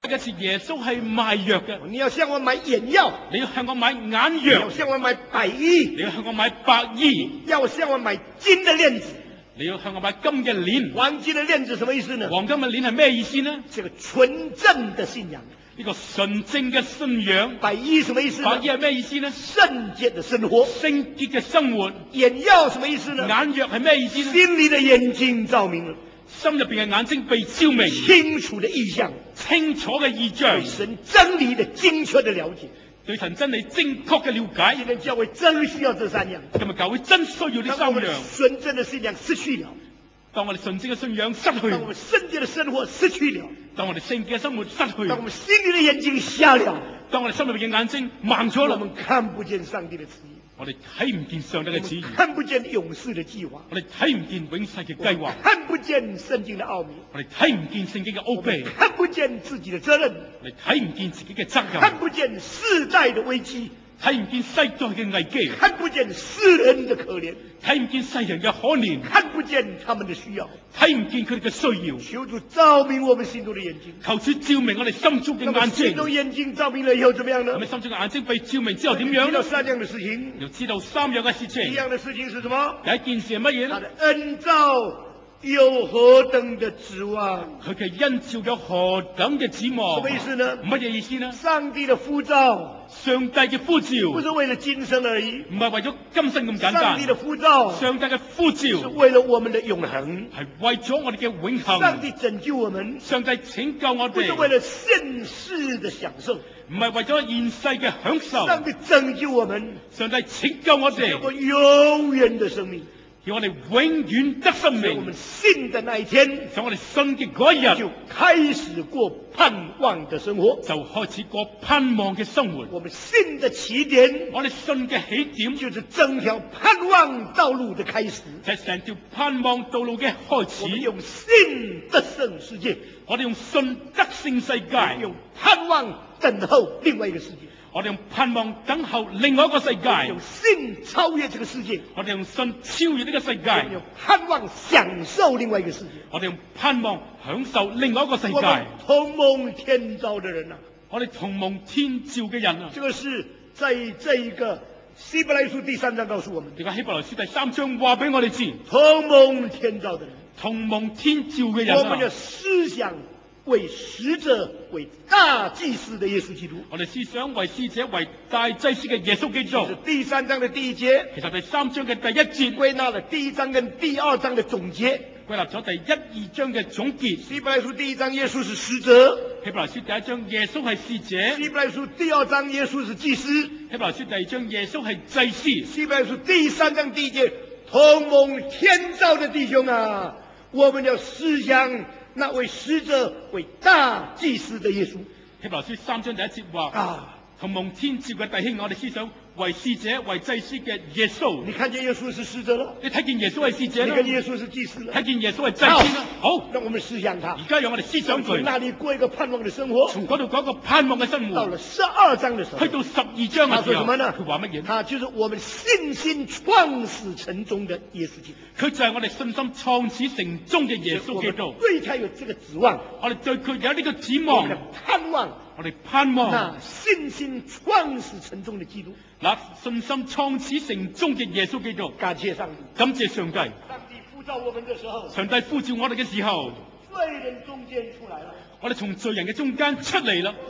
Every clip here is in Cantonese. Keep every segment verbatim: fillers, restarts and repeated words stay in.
一次耶穌係賣藥嘅， 你要向我買眼藥， 你要向我買眼你要藥， 向我買百衣， 你要向我買白衣， 要向我買金的鏈子。 你要向我買金嘅鏈。 黃金的鏈子什麼意思呢？ 黃金嘅鏈係咩意思呢？ 這個純正的信仰。 呢個純正嘅信仰。 百衣什麼意思呢？ 白衣係咩意思呢？ 聖潔的生活。 聖潔嘅生活。 眼藥什麼意思呢？ 眼藥係咩意思呢？ 心裏的眼睛照明了， 心入邊嘅眼睛被照明， 清楚的意象， 清楚嘅意象， 對神真理的精確的了解， 對神真理正確嘅了解。 今天教會真需要這三樣。 今日教會真需要呢三樣。 純正的信仰失去了， 當我哋純正嘅信仰失去， 當我們聖潔的生活失去了， 當我哋聖潔嘅生活失去， 當我們心裏的眼睛瞎了， 當我哋心裏邊嘅眼睛盲咗啦， 我們看不見上帝的旨意， 我哋睇唔見上帝嘅旨意， 看不見永世的計劃， 我哋睇唔見永世嘅計劃， 看不見聖經的奧秘， 我哋睇唔見聖經嘅奧秘， 看不見自己的責任， 我哋睇唔見自己嘅責任， 看不見世代的危機， 睇唔見世代嘅危機， 看不見世人的可憐， 睇唔見世人嘅可憐， 看不見他們的需要， 睇唔見佢哋嘅需要。 求主照明我們心中的眼睛， 求主照明我哋心中嘅眼睛。 心中眼睛照明了以後怎麼樣呢？ 我哋心中嘅眼睛被照明之後點樣呢？ 知道三樣的事情， 要知道三樣嘅事情。 第一樣的事情是什麼？ 第一件事係乜嘢呢？ 他的恩召有何等的指望？ 佢嘅恩召有何等嘅指望？ 什麼意思呢？ 乜嘢意思呢？ 上帝的呼召， 上帝嘅呼召， 不是為了今生而已， 唔係為咗今生咁簡單。 上帝的呼召， 上帝嘅呼召是為了我們的永恆， 係為咗我哋嘅永恆。 上帝拯救我們， 上帝拯救我哋， 不是為了現世的享受， 唔係為咗現世嘅享受。 上帝拯救我們， 上帝拯救我哋， 有個永遠的生命， 叫我哋永遠得生命。 我們信的那一天， 在我哋信嘅嗰一日， 就開始過盼望的生活， 就開始過盼望嘅生活。 我們信的起點， 我哋信嘅起點， 就是整條盼望道路的開始， 就係成條盼望道路嘅開始。 我們用信得勝世界， 我哋用信得勝世界， 用盼望等候另外一個世界。 我哋用盼望等候另外一個世界， 用信超越這個世界； 我哋用信超越呢個世界， 用盼望享受另外一個世界； 我哋用盼望享受另外一個世界。 我們同蒙天召的人啊， 我哋同蒙天召嘅人啊， 這個是在這一個希伯來書第三章告訴我們。 而家希伯來書第三章話俾我哋知， 同蒙天召的人， 同蒙天召嘅人啊， 我們的思想為使者、為大祭司的耶穌基督， 我哋思想為使者、為大祭司嘅耶穌基督。 是第三章的第一節， 其實第三章嘅第一節歸納了第一章跟第二章的總結， 歸納咗第一、二章嘅總結。 希伯來書第一章耶穌是使者， 希伯來書第一章耶穌係使者。 希伯來書第二章耶穌是祭司， 希伯來書第二章耶穌係祭司。 希伯來書第三章第一節，同蒙天召的弟兄啊，我們要思想那位使者、為大祭司的耶穌。 希伯來書三章第一節話啊， 同蒙天召嘅弟兄，我哋思想為使者、為祭司嘅耶穌。 你看見耶穌是使者了， 你睇見耶穌係使者啦， 你看見耶穌是祭司了， 睇見耶穌係祭司啦。好， 讓我們思想他。 而家讓我哋思想佢， 從那裡過一個盼望的生活， 從嗰度講個盼望嘅生活。 到了十二章的時候， 去到十二章嘅時候， 他說什麼呢？ 佢話乜嘢？ 他就是我們信心創始成終的耶穌基督。 佢就係我哋信心創始成終嘅耶穌基督。 對他有這個指望， 我哋對佢有呢個指望， 我們的盼望， 我哋盼望那信心創始成終的基督。 嗱，信心創始成終嘅耶穌基督。 感謝上帝， 感謝上帝。 上帝呼召我們的時候， 上帝呼召我哋嘅時候， 罪人中間出來了， 我哋從罪人嘅中間出嚟啦。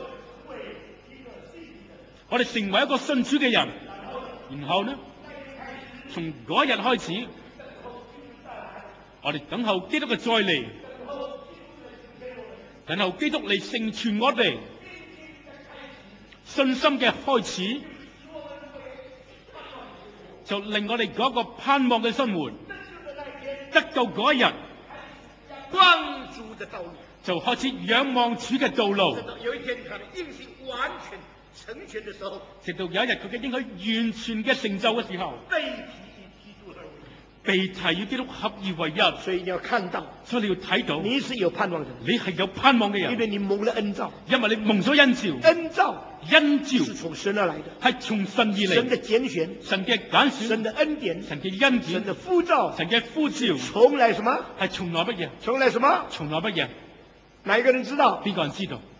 我哋成為一個信主嘅人，然後呢，從嗰一日開始，我哋等候基督嘅再嚟，等候基督嚟成全我哋信心嘅開始，就令我哋嗰個盼望嘅生活得救嗰一日， 光主的道路， 就開始仰望主嘅道路。 有一天他的應許完全成全的時候， 直到有一日佢嘅應許完全嘅成就嘅時候， 被提與基督合一， 被提與基督合二為一。 所以你要看到， 所以你要睇到， 你是有盼望的， 你係有盼望嘅人， 因為你蒙了恩召， 因為你蒙咗恩召。 恩召恩召是從神而來的， 係從神而嚟， 神的揀選， 神嘅揀選， 神的恩典， 神嘅恩典， 神的呼召， 神嘅呼召， 從來什麼？ 係從來乜嘢？ 從來什麼？ 從來乜嘢？ 哪一個人知道？ 邊個人知道？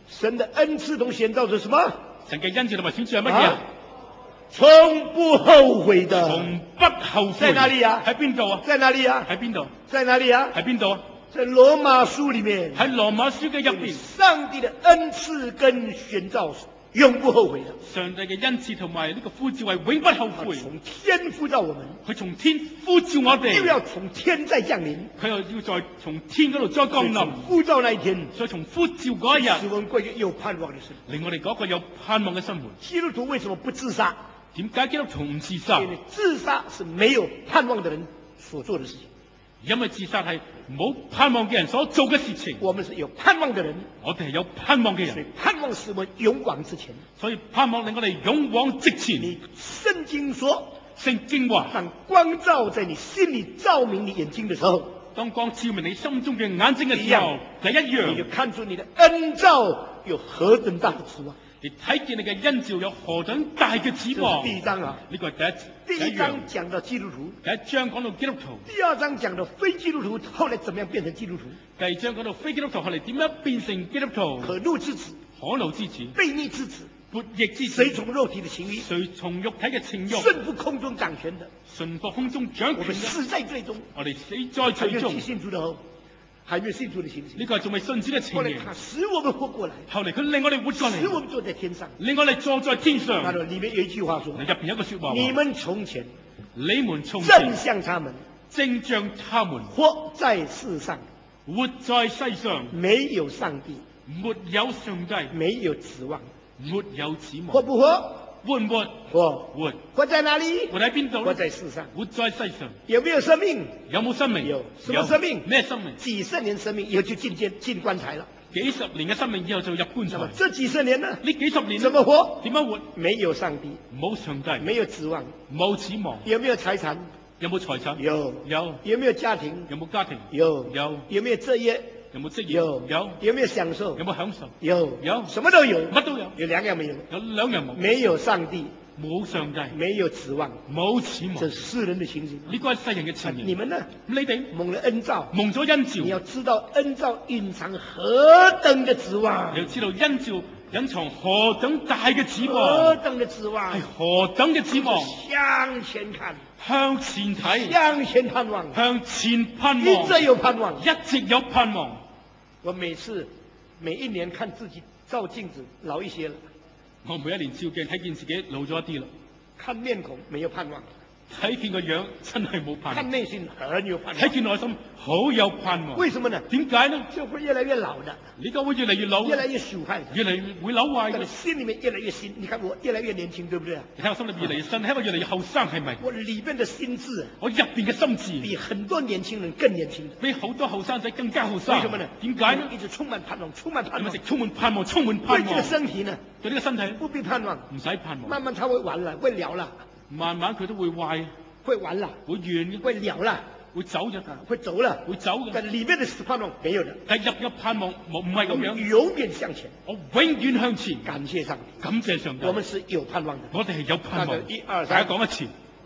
神的恩赐同選召是什麼？ 神嘅恩賜同埋選召係乜嘢啊？ 從不後悔的。 從不後悔。 在哪裡啊？ 喺邊度啊？ 在哪裡啊？ 喺邊度？ 在哪裡啊？ 喺邊度啊？ 在羅馬書裡面。 喺羅馬書嘅入邊， 上帝的恩賜跟選召是永不後悔的。 上帝嘅恩賜同埋呢個呼召係永不後悔。 從天呼召我們， 佢從天呼召我哋， 又要從天再降臨， 佢又要再從天嗰度再降臨。 呼召那一天， 所以從呼召嗰一日， 使我們過一個有盼望的生活， 令我哋嗰個有盼望嘅生活。 基督徒為什麼不自殺？ 點解基督徒唔自殺？ 因為自殺是沒有盼望的人所做的事情。 因為自殺係冇盼望嘅人所做嘅事情。 我們是有盼望的人， 我哋係有盼望嘅人， 所以盼望使我們勇往直前。 所以盼望令我哋勇往直前。 你聖經說， 聖經話， 當光照在你心裏照明你眼睛的時候， 當光照明你心中嘅眼睛嘅時候，就一樣， 你就看出你的恩召有何等大的指望。 你睇見你嘅恩召有何等大嘅指望。 第一章啊， 呢個係第一第一章講到基督徒， 第一章講到基督徒。 第二章講到非基督徒後來怎麼樣變成基督徒。 第二章講到非基督徒後嚟點樣變成基督徒。 可怒之子， 可怒之子， 悖逆之子， 悖逆之子， 隨從肉體的情慾， 隨從肉體嘅情慾， 順服空中掌權的， 順服空中掌權嘅。 我們死在罪中， 我哋死在罪中。 信主的後，還沒有信主的情形。 呢個係仲未信主嘅情形。 後來他使我們活過來， 後嚟佢令我哋活過嚟， 使我們坐在天上， 令我哋坐在天上。 那裏面有一句話說， 入邊有一個說話， 你們從前， 你們從前正像他們， 正像他們活在世上， 活在世上， 沒有上帝， 沒有上帝， 沒有指望， 沒有指望。 活不活？ 活唔活？ 活。 活。 活在哪裏？ 活喺邊度？ 活在世上。 活在世上。 有沒有生命？ 有冇生命？ 有。什麼生命？ 咩生命？ 幾十年生命以後就進監進棺材了。 幾十年嘅生命以後就入棺材。 那麼這幾十年呢？ 呢幾十年怎麼活？ 點樣活？ 沒有上帝， 冇上帝， 沒有指望， 冇指望。 有沒有財產？ 有冇財產？ 有。 有。 有沒有家庭？ 有冇家庭？ 有。 有。 有沒有職業？ 有冇職業？ 有。 有。 有沒有享受？ 有冇享受？ 有。 有。 什麼都有。 乜都有。 有兩樣沒有。 有兩樣冇。 沒有上帝， 冇上帝， 沒有指望， 冇指望。 這是世人的情形。 呢個係世人嘅情形。 你們呢？ 你哋蒙了恩召， 蒙咗恩召， 你要知道恩召隱藏何等的指望。 你要知道恩召隱藏何等大嘅指望。 何等的指望？ 係何等嘅指望？ 向前看， 向前睇， 向前盼望， 向前盼望， 一直有盼望， 一直有盼望。 我每次每一年看自己照鏡子老一些了， 我每一年照鏡睇見自己老咗一啲啦， 看面孔沒有盼望， 睇見個樣真係冇盼望， 看內心很有盼望， 睇見內心好有盼望。 為什麼呢？ 點解呢？ 就會越來越老的， 你個會越嚟越老， 越來越朽壞， 越嚟越會朽壞嘅。 心裏面越來越新。你看我越來越年輕，對不對啊？ 你睇我心裏面越嚟越新，睇我越嚟越後生，係咪？ 我裏面的心智， 我入邊嘅心智比很多年輕人更年輕， 比好多後生仔更加後生。 為什麼呢？ 點解呢？ 一直充滿盼望，充滿盼望， 一直充滿盼望，充滿盼望。 對這個身體呢？ 對呢個身體不必盼望， 唔使盼望。 慢慢它會完了，會了了。 慢慢佢都會壞， 會完了， 會完嘅， 會了了， 會走嘅， 會走了， 會走嘅。 但裏面的盼望沒有的， 但入入盼望冇唔係咁樣， 永遠向前， 我永遠向前。 感謝上帝， 感謝上帝， 我們是有盼望的。 我哋係有盼望。 一二三， 大家講一次，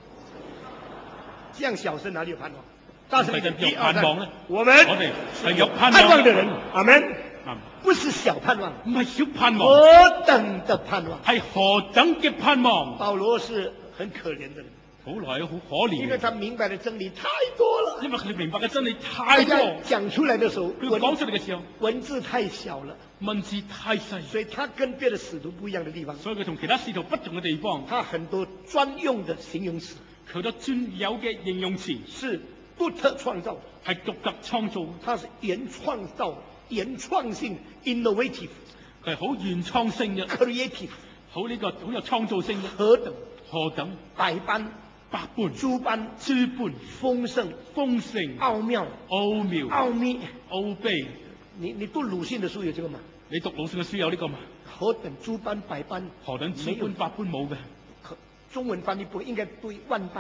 這樣小聲哪裏有盼望？大聲一有盼望咧， 我們我哋係有盼盼望望的人，阿門。 啊， 不是小盼望， 唔係小盼望， 何等的盼望， 係何等嘅盼望。 保羅是很可憐的人， 好來好可憐， 因為他明白的真理太多了， 因為佢明白嘅真理太多， 講出來的時候， 佢講出嚟嘅時候， 文字太小了， 文字太細， 所以他跟別的使徒不一樣的地方， 所以佢同其他使徒不同嘅地方， 他很多專用的形容詞， 佢多專有嘅形容詞是獨特創造， 係獨特創造， 它是原創造、原創性 （innovative）， 佢係好原創性嘅 creative， 好呢個好有創造性嘅。 何等何等百般、 百般、 諸般、 諸般、 豐盛、 豐盛、 奧妙、 奧妙、 奧秘、 奧秘。 你你讀魯迅的書有這個嗎？ 你讀魯迅嘅書有呢個嘛？ 何等諸般百般， 何等諸般百般冇嘅？ 中文翻譯不應該對萬般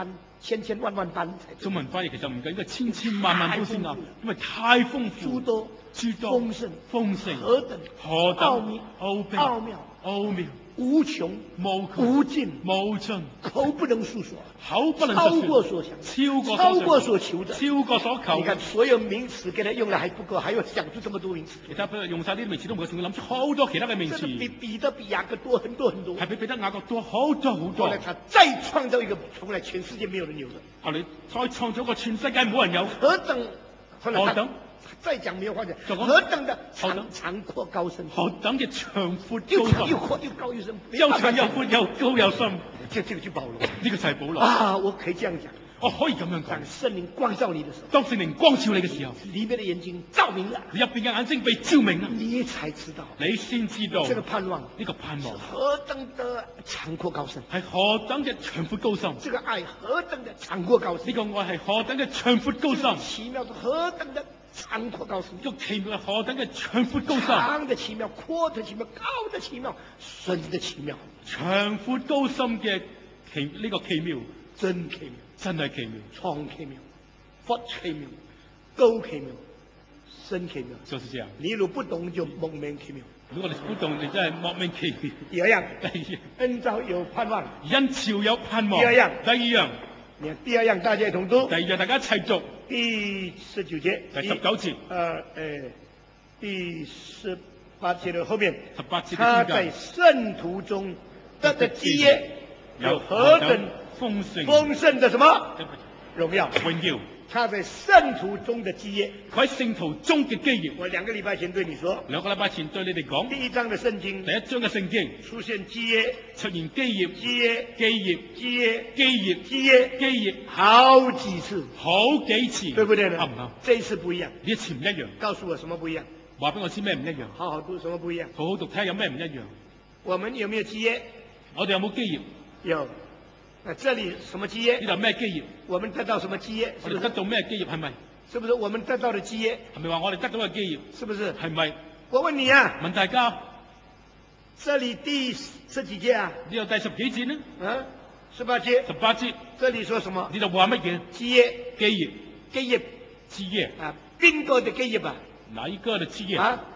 千千萬萬班才。 中文翻譯其實唔緊，應該千千萬萬都先啱，因為太豐富， 諸多諸多豐盛豐盛， 何等何等奧妙奧秘奧妙奧妙無窮無窮無盡無盡， 口不能述說， 口不能超述說， 過所想， 超過超過所所求的。 超過所求。 你看所有名詞給他用了還不夠，還要想出這麼多名詞。 其他用晒啲名詞都唔夠，仲要諗出好多其他嘅名這個比詞， 彼得比雅各多很多很多。 係比彼得雅各多好多好多後來。他再創造一個從來全世界沒有人有的， 後嚟再創造個全世界冇人有， 何等後來他何等再講沒有話講， 就講何等的何等長長闊高深， 何等嘅長闊又高深， 長又闊又高又深， 又長又闊又高又深。 這這個就保羅呢個就係保羅。 啊！我可以這樣講， 我可以咁樣講當。聖靈光照你的時候， 當聖靈光照你嘅時候， 裏面的眼睛照明了， 你入邊嘅眼睛被照明啦， 你才知道你先知道這個盼望呢個盼望何等的長闊高深， 係何等嘅長闊高深， 這個愛何等的長闊高深， 呢個愛係何等嘅長闊高深， 奇妙的何等的長闊高深， 呢個奇妙係何等嘅長闊高深， 長的奇妙，闊的奇妙，高的奇妙，深的奇妙， 長闊高深嘅奇呢個奇妙， 真奇妙， 真係奇妙， 長奇妙，闊奇妙，高奇妙，深奇妙。 就是這樣。 你如不懂就莫名其妙。 如果我哋不懂，你真係莫名其妙。 第二樣， 第二， 恩召有盼望。 因朝有盼望。 第二樣， 第二樣， 你看第二樣大家一同讀第。二樣大家一齊讀。 第十九節， 第十九節， 呃，誒，第十八節的後面， 十八節他在嘅中間聖徒中得的基業有何等豐盛豐盛的什麼榮耀？ 榮耀？ 他在聖徒中的基業。 佢喺聖徒中嘅基業。 我兩個禮拜前對你說， 兩個禮拜前對你哋講， 第一章的聖經第一章嘅聖經出現基業， 出現基業、 基業， 基業、 基業， 基業、 基業， 基業好幾次， 好幾次， 對不對呢？ 啱唔啱？ 這一次不一樣。 呢一次唔一樣， 告訴我什麼不一樣？ 話俾我知咩唔一樣？ 好好讀什麼不一樣？ 好好讀睇下有咩唔一樣。 我們有沒有基業？ 我哋有冇基業？ 有。那這裡什麼基業？ 呢度咩基業？ 我們得到什麼基業？是不是？ 我哋得到咩基業？係咪？ 是不是我們得到的基業？ 係咪話我哋得到嘅基業？ 是不是？ 係咪？ 我問你啊， 問大家， 這裡第十幾節啊？ 呢度第十幾節呢？ 啊，十八節。 十八節， 這裡說什麼？ 呢度話乜嘢？ 基業， 基業， 基業基業， 啊，邊個的基業啊？ 哪一個的基業？ 啊，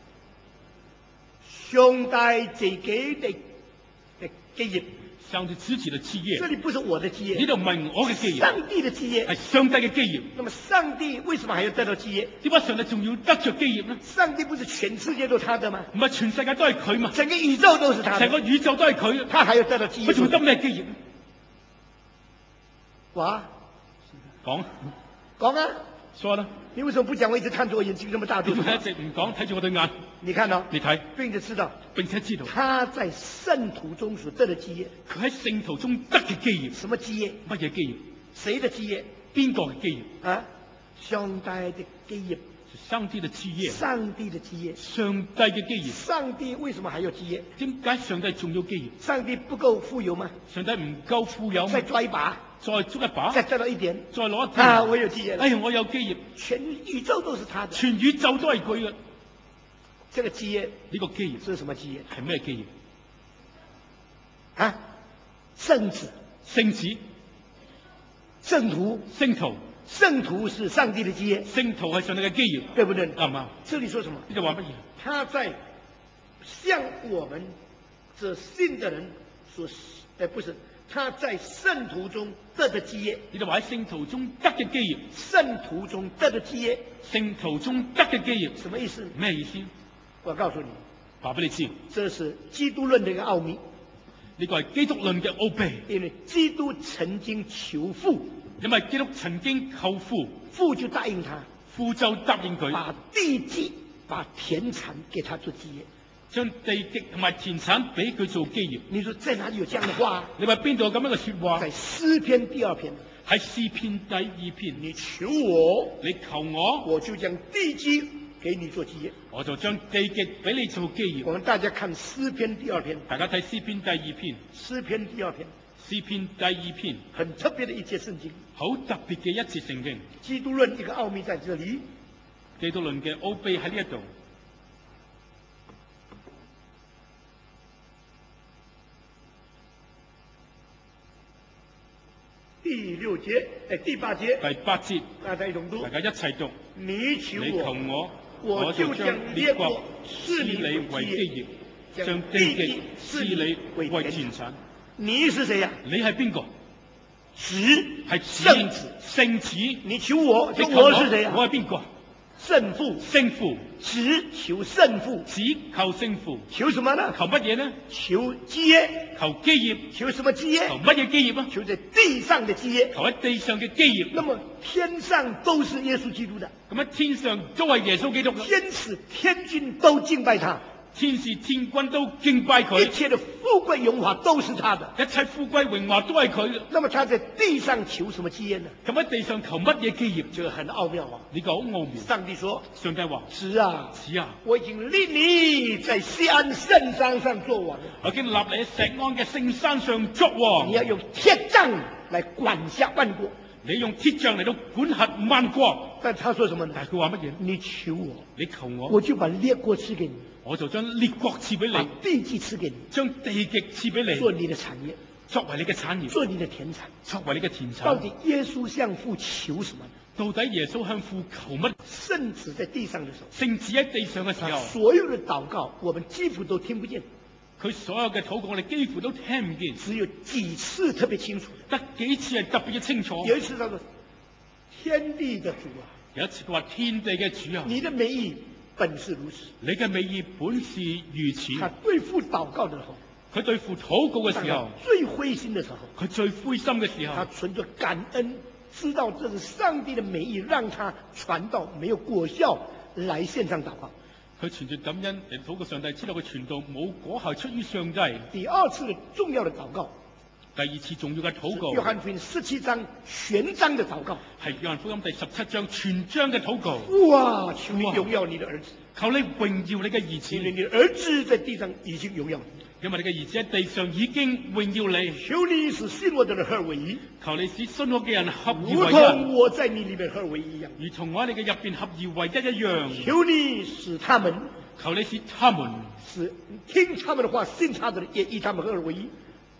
上帝自己的的基業。 上帝自己的基業。 這裡不是我的基業。 呢度唔係我嘅基業， 上帝的基業。 係上帝嘅基業。 那麼上帝為什麼還要得到基業？ 點解上帝仲要得着基業呢？ 上帝不是全世界都他的嗎？ 唔係全世界都係佢嘛？ 整個宇宙都是他的。 成個宇宙都係佢， 他還要得到基業？ 佢仲得咩基業？ 哇， 講講啊！ 說啦， 你為什麼不講？我一直看着我眼睛這麼大，對不對？ 點解一直唔講？睇住我對眼， 你看到？ 你睇， 並且知道， 並且知道他在聖徒中所得的基業。 佢喺聖徒中得嘅基業。 什麼基業？ 乜嘢基業？ 誰的基業？ 邊個嘅基業？ 啊，上帝的基業。 上帝的基業。 上帝的基業。 上帝嘅基業。 上帝為什麼還有基業？ 點解上帝仲要基業？ 上帝不夠富有嗎？ 上帝唔夠富有， 再抓一把， 再捉一把， 再得到一點， 再攞一點。 啊，我有基業了。 哎呀，我有基業， 全宇宙都是他的， 全宇宙都係佢嘅。 這個基業， 呢個基業是什麼基業？ 係咩基業？ 啊，聖子、 聖子、 聖徒、 聖徒。 聖徒是上帝的基業， 聖徒係上帝嘅基業， 對不對？ 啱唔啱？ 這裡說什麼？ 呢度話乜嘢？ 他在向我們這信的人所，誒，不是，他在聖徒中得的基業。 呢度話喺聖徒中得嘅基業， 聖徒中得的基業， 聖徒中得嘅基業， 什麼意思？ 咩意思？ 我告訴你， 話俾你知， 這是基督論的一個奧秘。 呢個係基督論嘅奧秘， 因為基督曾經求父。 因為基督曾經求父， 父就答應他， 父就答應佢， 把地基、把田產給他做基業， 將地基同埋田產俾佢做基業。 你說在哪裡有這樣的話？ 你話邊度有咁樣嘅說話？ 在詩篇第二篇， 喺詩篇第二篇。 你求我， 你求我， 我就將地基給你做基業， 我就將地基俾你做基業。 我們大家看詩篇第二篇， 大家睇詩篇第二篇， 詩篇第二篇， 詩篇第二篇， 很特別的一節聖經， 好特別嘅一節聖經。 基督論一個奧秘在這裡， 基督論嘅奧秘喺呢一度。 第第六節，誒第八節， 第八節， 大家一同讀大。家一齊讀。 你求你求我， 我， 我就將列國施你賜你為基業， 將將地極施你為田產。 你是誰呀、啊？ 你係邊個？ 子係聖子。 聖子。 你求我， 你求我是誰呀、啊？ 我係邊個？ 聖父。 聖父。 子求聖父。 子求聖父。 求什麼呢？ 求乜嘢呢？ 求基業。 求基業。 求什麼基業？ 求乜嘢基業啊？ 求在地上的基業。 求喺地上嘅基業。 那麼天上都是耶穌基督的。 咁喺天上都係耶穌基督嘅。 天使天君都敬拜他。 天使天君都敬拜佢。 一切的富貴榮華都是他的。 一切富貴榮華都係佢嘅。 那麼他在地上求什麼基業呢？ 咁喺地上求乜嘢基業？ 這個很奧妙啊！ 呢個好奧妙。 上帝說： 上帝話： 子啊， 子啊， 我已經立你在錫安聖山上做王。 我已經立你喺錫安嘅聖山上作王。 你要用鐵杖來管轄萬國。 你用鐵杖嚟到管轄萬國。 但他說什麼呢？ 但係佢話乜嘢？ 你求我， 你求我， 我就把列國賜給你， 我就將列國賜俾你， 把地基賜給你， 將地極賜俾你， 做你的產業， 作為你嘅產業， 做你的田產， 作為你嘅田產。 到底耶穌向父求什麼呢？ 到底耶穌向父求乜？ 聖子在地上的時候， 聖子喺地上嘅時候， 所有的禱告我們幾乎都聽不見。 佢所有嘅禱告我哋幾乎都聽唔見， 只有幾次特別清楚， 得幾次係特別嘅清楚。 有一次他說：天地的主啊， 有一次佢話天地嘅主啊， 你的美意本是如此。 你嘅美意本是如此。 他對父禱告的時候， 佢對父禱告嘅時候， 最灰心的時候， 佢最灰心嘅時候， 他存着感恩，知道這是上帝的美意，讓他傳道沒有果效，來獻上禱告。 佢存住感恩嚟禱告上帝，知道佢傳道冇果效出於上帝。 第二次的重要的禱告， 第二次重要嘅禱告， 約翰福音十七章全章的禱告， 係約翰福音第十七章全章嘅禱告。 父啊，求你榮耀你的兒子， 求你榮耀你嘅兒子， 因為你的兒子在地上已經榮耀你。 因為你嘅兒子喺地上已經榮耀你。 求你使信我的人合而為一， 求你使信我嘅人合而為如同我在你裏面合而為一一樣， 如同我喺你嘅入邊合而為一一樣。 求你使他們， 求你使他們使聽他們的話，信他的人也與他們合而為一，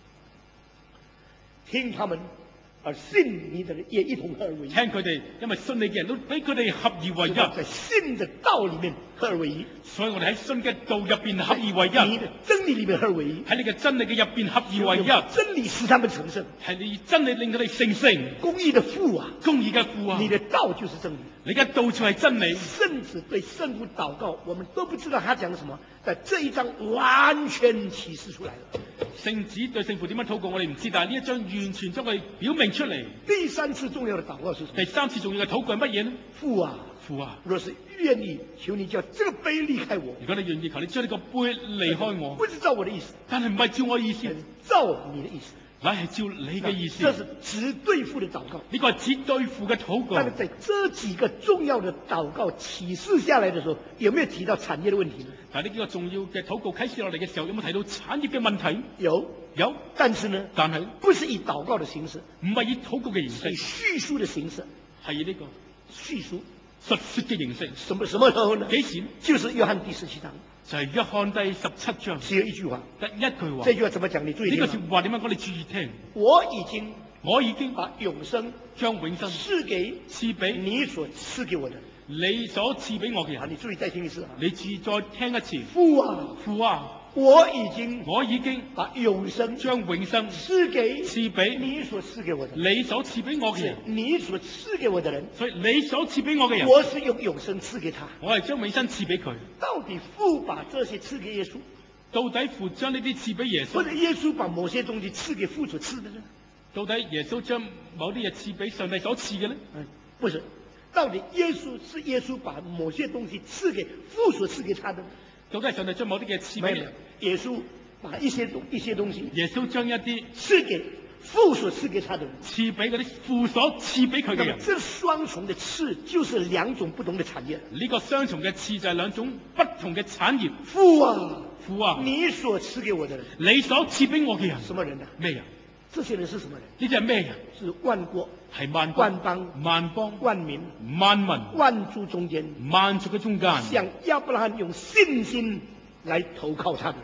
聽他們而信你的人也一同合而為一。 聽佢哋，因為信你嘅人都俾佢哋合而為一。 在信的道裏面合而為一， 所以我哋喺信嘅道入邊合而為一， 你的真理裏面合而為一， 喺你嘅真理嘅入邊合而為一。 真理使他們成聖， 係你真理令佢哋成聖。 公義的父啊， 公義嘅父啊， 你的道就是真理， 你嘅道就係真理。 聖子對聖父禱告，我們都不知道他講什麼，但這一章完全啟示出來了。 聖子對聖父點樣禱告，我哋唔知，但係呢一章完全將佢表明出嚟。 第三次重要的禱告是什麼？ 第三次重要嘅禱告係乜嘢呢？ 父啊， 父啊， 若是願意，求你叫這個杯離開我。 如果你願意，求你將呢個杯離開我。 不是照我的意思， 但係唔係照我意思， 照你的意思， 乃係照你嘅意思。 這是只對父的禱告。 呢個係只對父嘅禱告。 但是在這幾個重要的禱告啟示下來的時候，有沒有提到產業的問題呢？ 但係呢幾個重要嘅禱告啟示落嚟嘅時候，有冇提到產業嘅問題？ 有， 有。 但是呢， 但係不是以禱告的形式， 唔係以禱告嘅形式， 以敘述的形式， 係以呢個敘述述說嘅形式。 什麼什麼時候呢？ 幾時？ 就是約翰第十七章， 就係約翰第十七章， 只有一句話， 得一句話。 這句話怎麼講？你注意聽。 呢個說話點樣講？你注意聽。 我已經我已經把永生將永生賜給賜俾你所賜給我的。 你所賜俾我嘅啊， 人。 你注意再聽一次啊！ 你注意再聽一次。 父啊， 父啊， 我已經我已經把永生將永生賜給賜俾你所賜給我的。 你所賜俾我嘅是人。 你所賜給我的人， 所以你所賜俾我嘅人， 我是用永生賜給他。 我係將永生賜俾佢。 到底父把這些賜給耶穌， 到底父將呢啲賜俾耶穌， 或者耶穌把某些東西賜給父所賜的呢？ 到底耶穌將某啲嘢賜俾上帝所賜嘅呢？ 嗯，不是。到底耶穌是耶穌把某些東西賜給父所賜給他的呢？ 到底係上帝將某啲嘢賜俾沒有，耶穌把一些東一些東西耶穌將一啲賜給父所賜給他的人， 賜俾嗰啲父所賜俾佢嘅人。 這雙重的賜就是兩種不同的產業。 呢個雙重嘅賜就係兩種不同嘅產業。 父啊， 父啊， 你所賜給我的人， 你所賜俾我嘅人， 什麼人呢？ 咩人？ 這些人是什麼人？ 呢啲係咩人？ 是萬國、 係萬萬邦、 萬邦、 萬民、 萬民、 萬族中間， 萬族嘅中間， 像亞伯拉罕用信心來投靠他的人，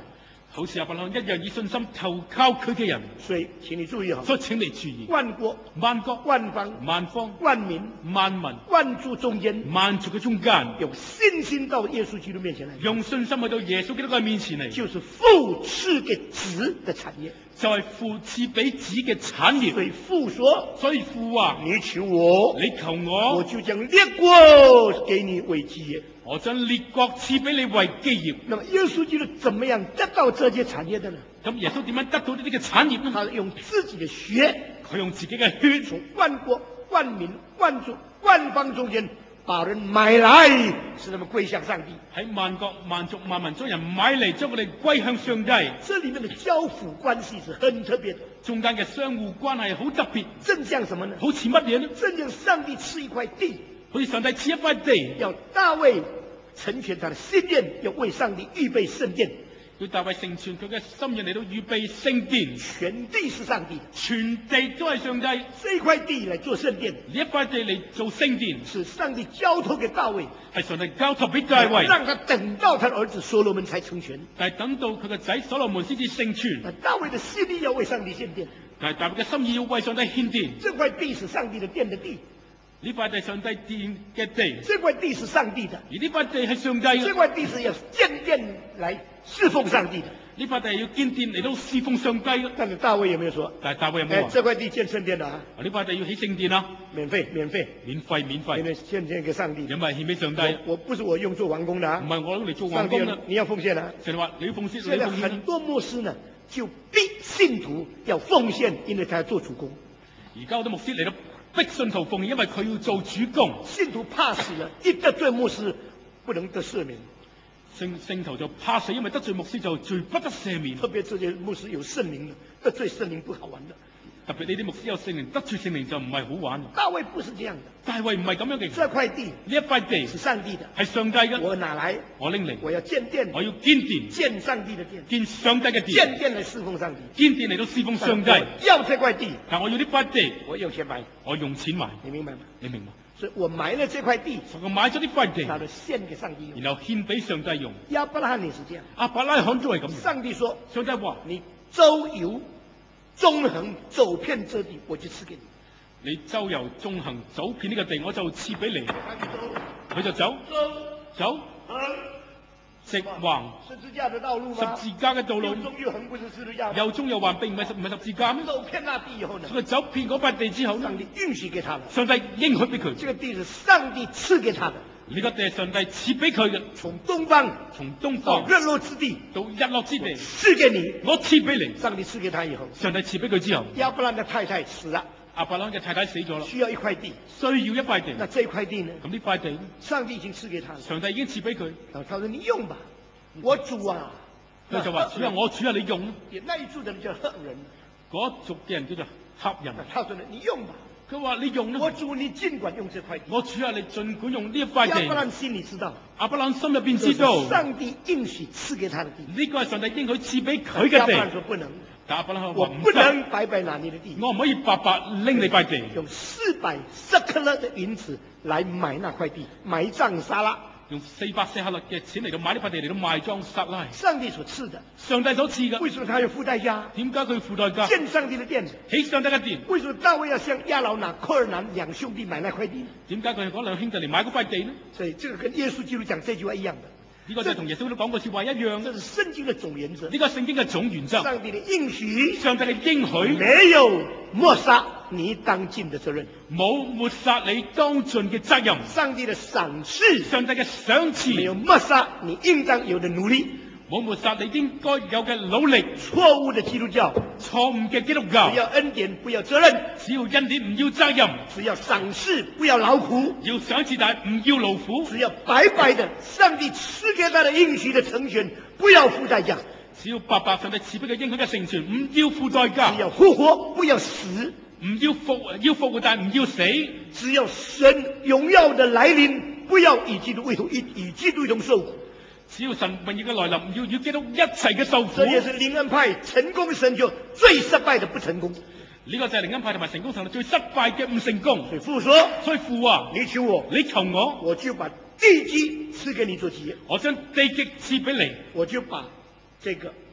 好似亞伯拉罕一樣以信心投靠佢嘅人。 所以，請你注意哈， 所以請你注意， 萬國、 萬國、 萬邦、 萬方、 萬民、 萬民、 萬族中間， 萬族嘅中間， 用信心到耶穌基督面前來， 用信心去到耶穌基督嘅面前嚟， 就是父賜給子的產業， 就係父賜俾子嘅產業。 所以父說， 所以父話： 你求我， 你求我， 我就將列國給你為基業。 我將列國賜俾你為基業。 那麼耶穌基督怎麼樣得到這些產業的呢？ 咁耶穌點樣得到呢啲嘅產業呢？ 他用自己的血， 佢用自己嘅血， 從萬國、萬民、萬族、萬邦中間把人買來，使他們歸向上帝。 喺萬國、萬族、萬民中人買嚟，將佢哋歸向上帝。 這裡面的交付關係是很特別的， 中間嘅相互關係好特別。 正像什麼呢？ 好似乜嘢呢？ 正像上帝賜一塊地， 好似上帝賜一塊地， 要大衛成全他的心願，要為上帝預備聖殿。 要大衛成全佢嘅心願嚟到預備聖殿。 全地是上帝的， 全地都係上帝。 這一塊地嚟做聖殿， 呢一塊地嚟做聖殿， 是上帝交託給大衛， 係上帝交託俾大衛， 讓他等到他的兒子所羅門才成全。 但係等到佢個仔所羅門先至成全。 那大衛的心意要為上帝獻殿， 但係大衛嘅心意要為上帝獻殿。 這塊地是上帝的殿的地， 呢塊地係上帝殿嘅地， 這塊地是上帝的， 而呢塊地係上帝這嘅。 塊地是要建殿來侍奉上帝的。 呢塊地係要建殿嚟到侍奉上帝嘅。 但是大衛有沒有說？ 但係大衛有冇哎， 話？ 這塊地建聖殿的啊， 呢塊地要起聖殿啊， 免費免費， 免費免因費， 為獻獻給上帝的。 因為獻俾上帝， 我我不是我用做王宮的啊， 唔係我攞嚟做上帝王宮嘅。 你要奉獻啊。 成日話你要奉獻，你現在要奉獻啊。 很多牧師呢，就逼信徒要奉獻，因為他要做主公。 而家好多牧師嚟到逼信徒奉獻，因為佢要做主公。 信徒怕死了，一得罪牧師不能得赦免。 聖聖徒就怕死，因為得罪牧師就罪不得赦免。 特別這些牧師有聖靈的，得罪聖靈不好玩的。 特別呢啲牧師有聖靈，得罪聖靈就唔係好玩。 大衛不是這樣的， 大衛唔係咁樣嘅。 這塊地呢一塊地是上帝的， 係上帝嘅， 我拿來， 我拎嚟， 我要建殿， 我要建殿， 建上帝的殿， 建上帝嘅殿， 建殿來侍奉上帝， 建殿嚟到侍奉上帝。 我要這塊地， 但我要呢塊地， 我用錢買， 我用錢買， 你明白嗎？ 你明嘛？ 所以我買了這塊地， 我買咗呢塊地， 拿來獻給上帝用。 然後獻俾上帝用。 亞伯拉罕也是這樣， 亞伯拉罕都係咁樣。 上帝說， 上帝話： 你周遊中橫走遍這地，我就賜給你。 你周遊中行走遍呢個地，我就賜俾你。佢就走走直橫十字架的道路嗎？ 十字架嘅道路， 又中又橫不是十字架嗎？ 又中又橫並唔係十唔係十字架咩？ 走遍那地以後呢？ 佢走遍嗰塊地之後呢， 上帝允許給他了。 上帝應許俾佢。 這個地是上帝賜給他的， 呢個地係上帝賜俾佢嘅， 從東方從東到方日落之地到日落之地， 賜給你。 我賜俾你。 上帝賜給他以後， 上帝賜俾佢之後， 亞伯蘭的太太死了， 亞伯拉罕嘅太太死咗啦， 需要一塊地。 需要一塊地。 那這塊地呢？ 咁呢塊地呢， 上帝已經賜給他了。 上帝已經賜俾佢。 然後他說：“你用吧，我主啊。” 佢就話：主啊，我主啊，你用。 那一族的人叫赫人， 嗰族嘅人叫做赫人。 他說：“你用吧。” 佢話：你用啦。 我主，你盡管用這塊地。 我主啊，你盡管用呢一塊地。 亞伯蘭心裡知道， 亞伯蘭心入邊知道， 上帝應許賜給他的地。 呢個係上帝應許賜俾佢嘅地。 亞伯蘭說不能， 但亞伯蘭話我不能白白拿你的地， 我唔可以白白拎你塊地。 用四百舍客勒的銀子來買那塊地，埋葬撒拉。 用四百舍客勒嘅錢嚟到買呢塊地嚟到埋葬撒拉。 上帝所賜的， 上帝所賜嘅。 為什麼他要付代價？ 點解佢要付代價？ 建上帝的殿， 起上帝嘅殿。 為什麼大衛要向亞勞拿、科爾南兩兄弟買那塊地？ 點解佢係嗰兩兄弟嚟買嗰塊地呢？ 所以這個跟耶穌基督講這句話一樣的。 呢個就同耶穌都講過說話一樣。 這是聖經的總原則。 呢個聖經嘅總原則。 上帝的應許， 上帝嘅應許， 沒有抹殺你當盡的責任， 冇抹殺你當盡嘅責任。 上帝的賞賜， 上帝嘅賞賜， 沒有抹殺你應當有的努力， 冇抹殺你應該有嘅努力。 錯誤的基督教， 錯誤嘅基督教， 只要恩典不要責任， 只要恩典唔要責任， 只要賞賜不要勞苦， 要賞賜但係唔要勞苦， 只要白白的上帝賜給他的應許的成全，不要付代價。 只要白白上帝賜俾佢應許嘅成全，唔要付代價。 只要復活不要死， 唔要復要復活但係唔要死。 只要神榮耀的來臨，不要與基督為同，與與基督一同受苦。 只要神榮耀嘅來臨，唔要與基督一齊嘅受苦。 這也是靈恩派成功成就最失敗的不成功。 呢個就係靈恩派同埋成功成就最失敗嘅唔成功。 所以父說： 所以父啊， 你求我， 你求我， 我就把地基賜給你做基業。 我將地基賜俾你， 我就把這個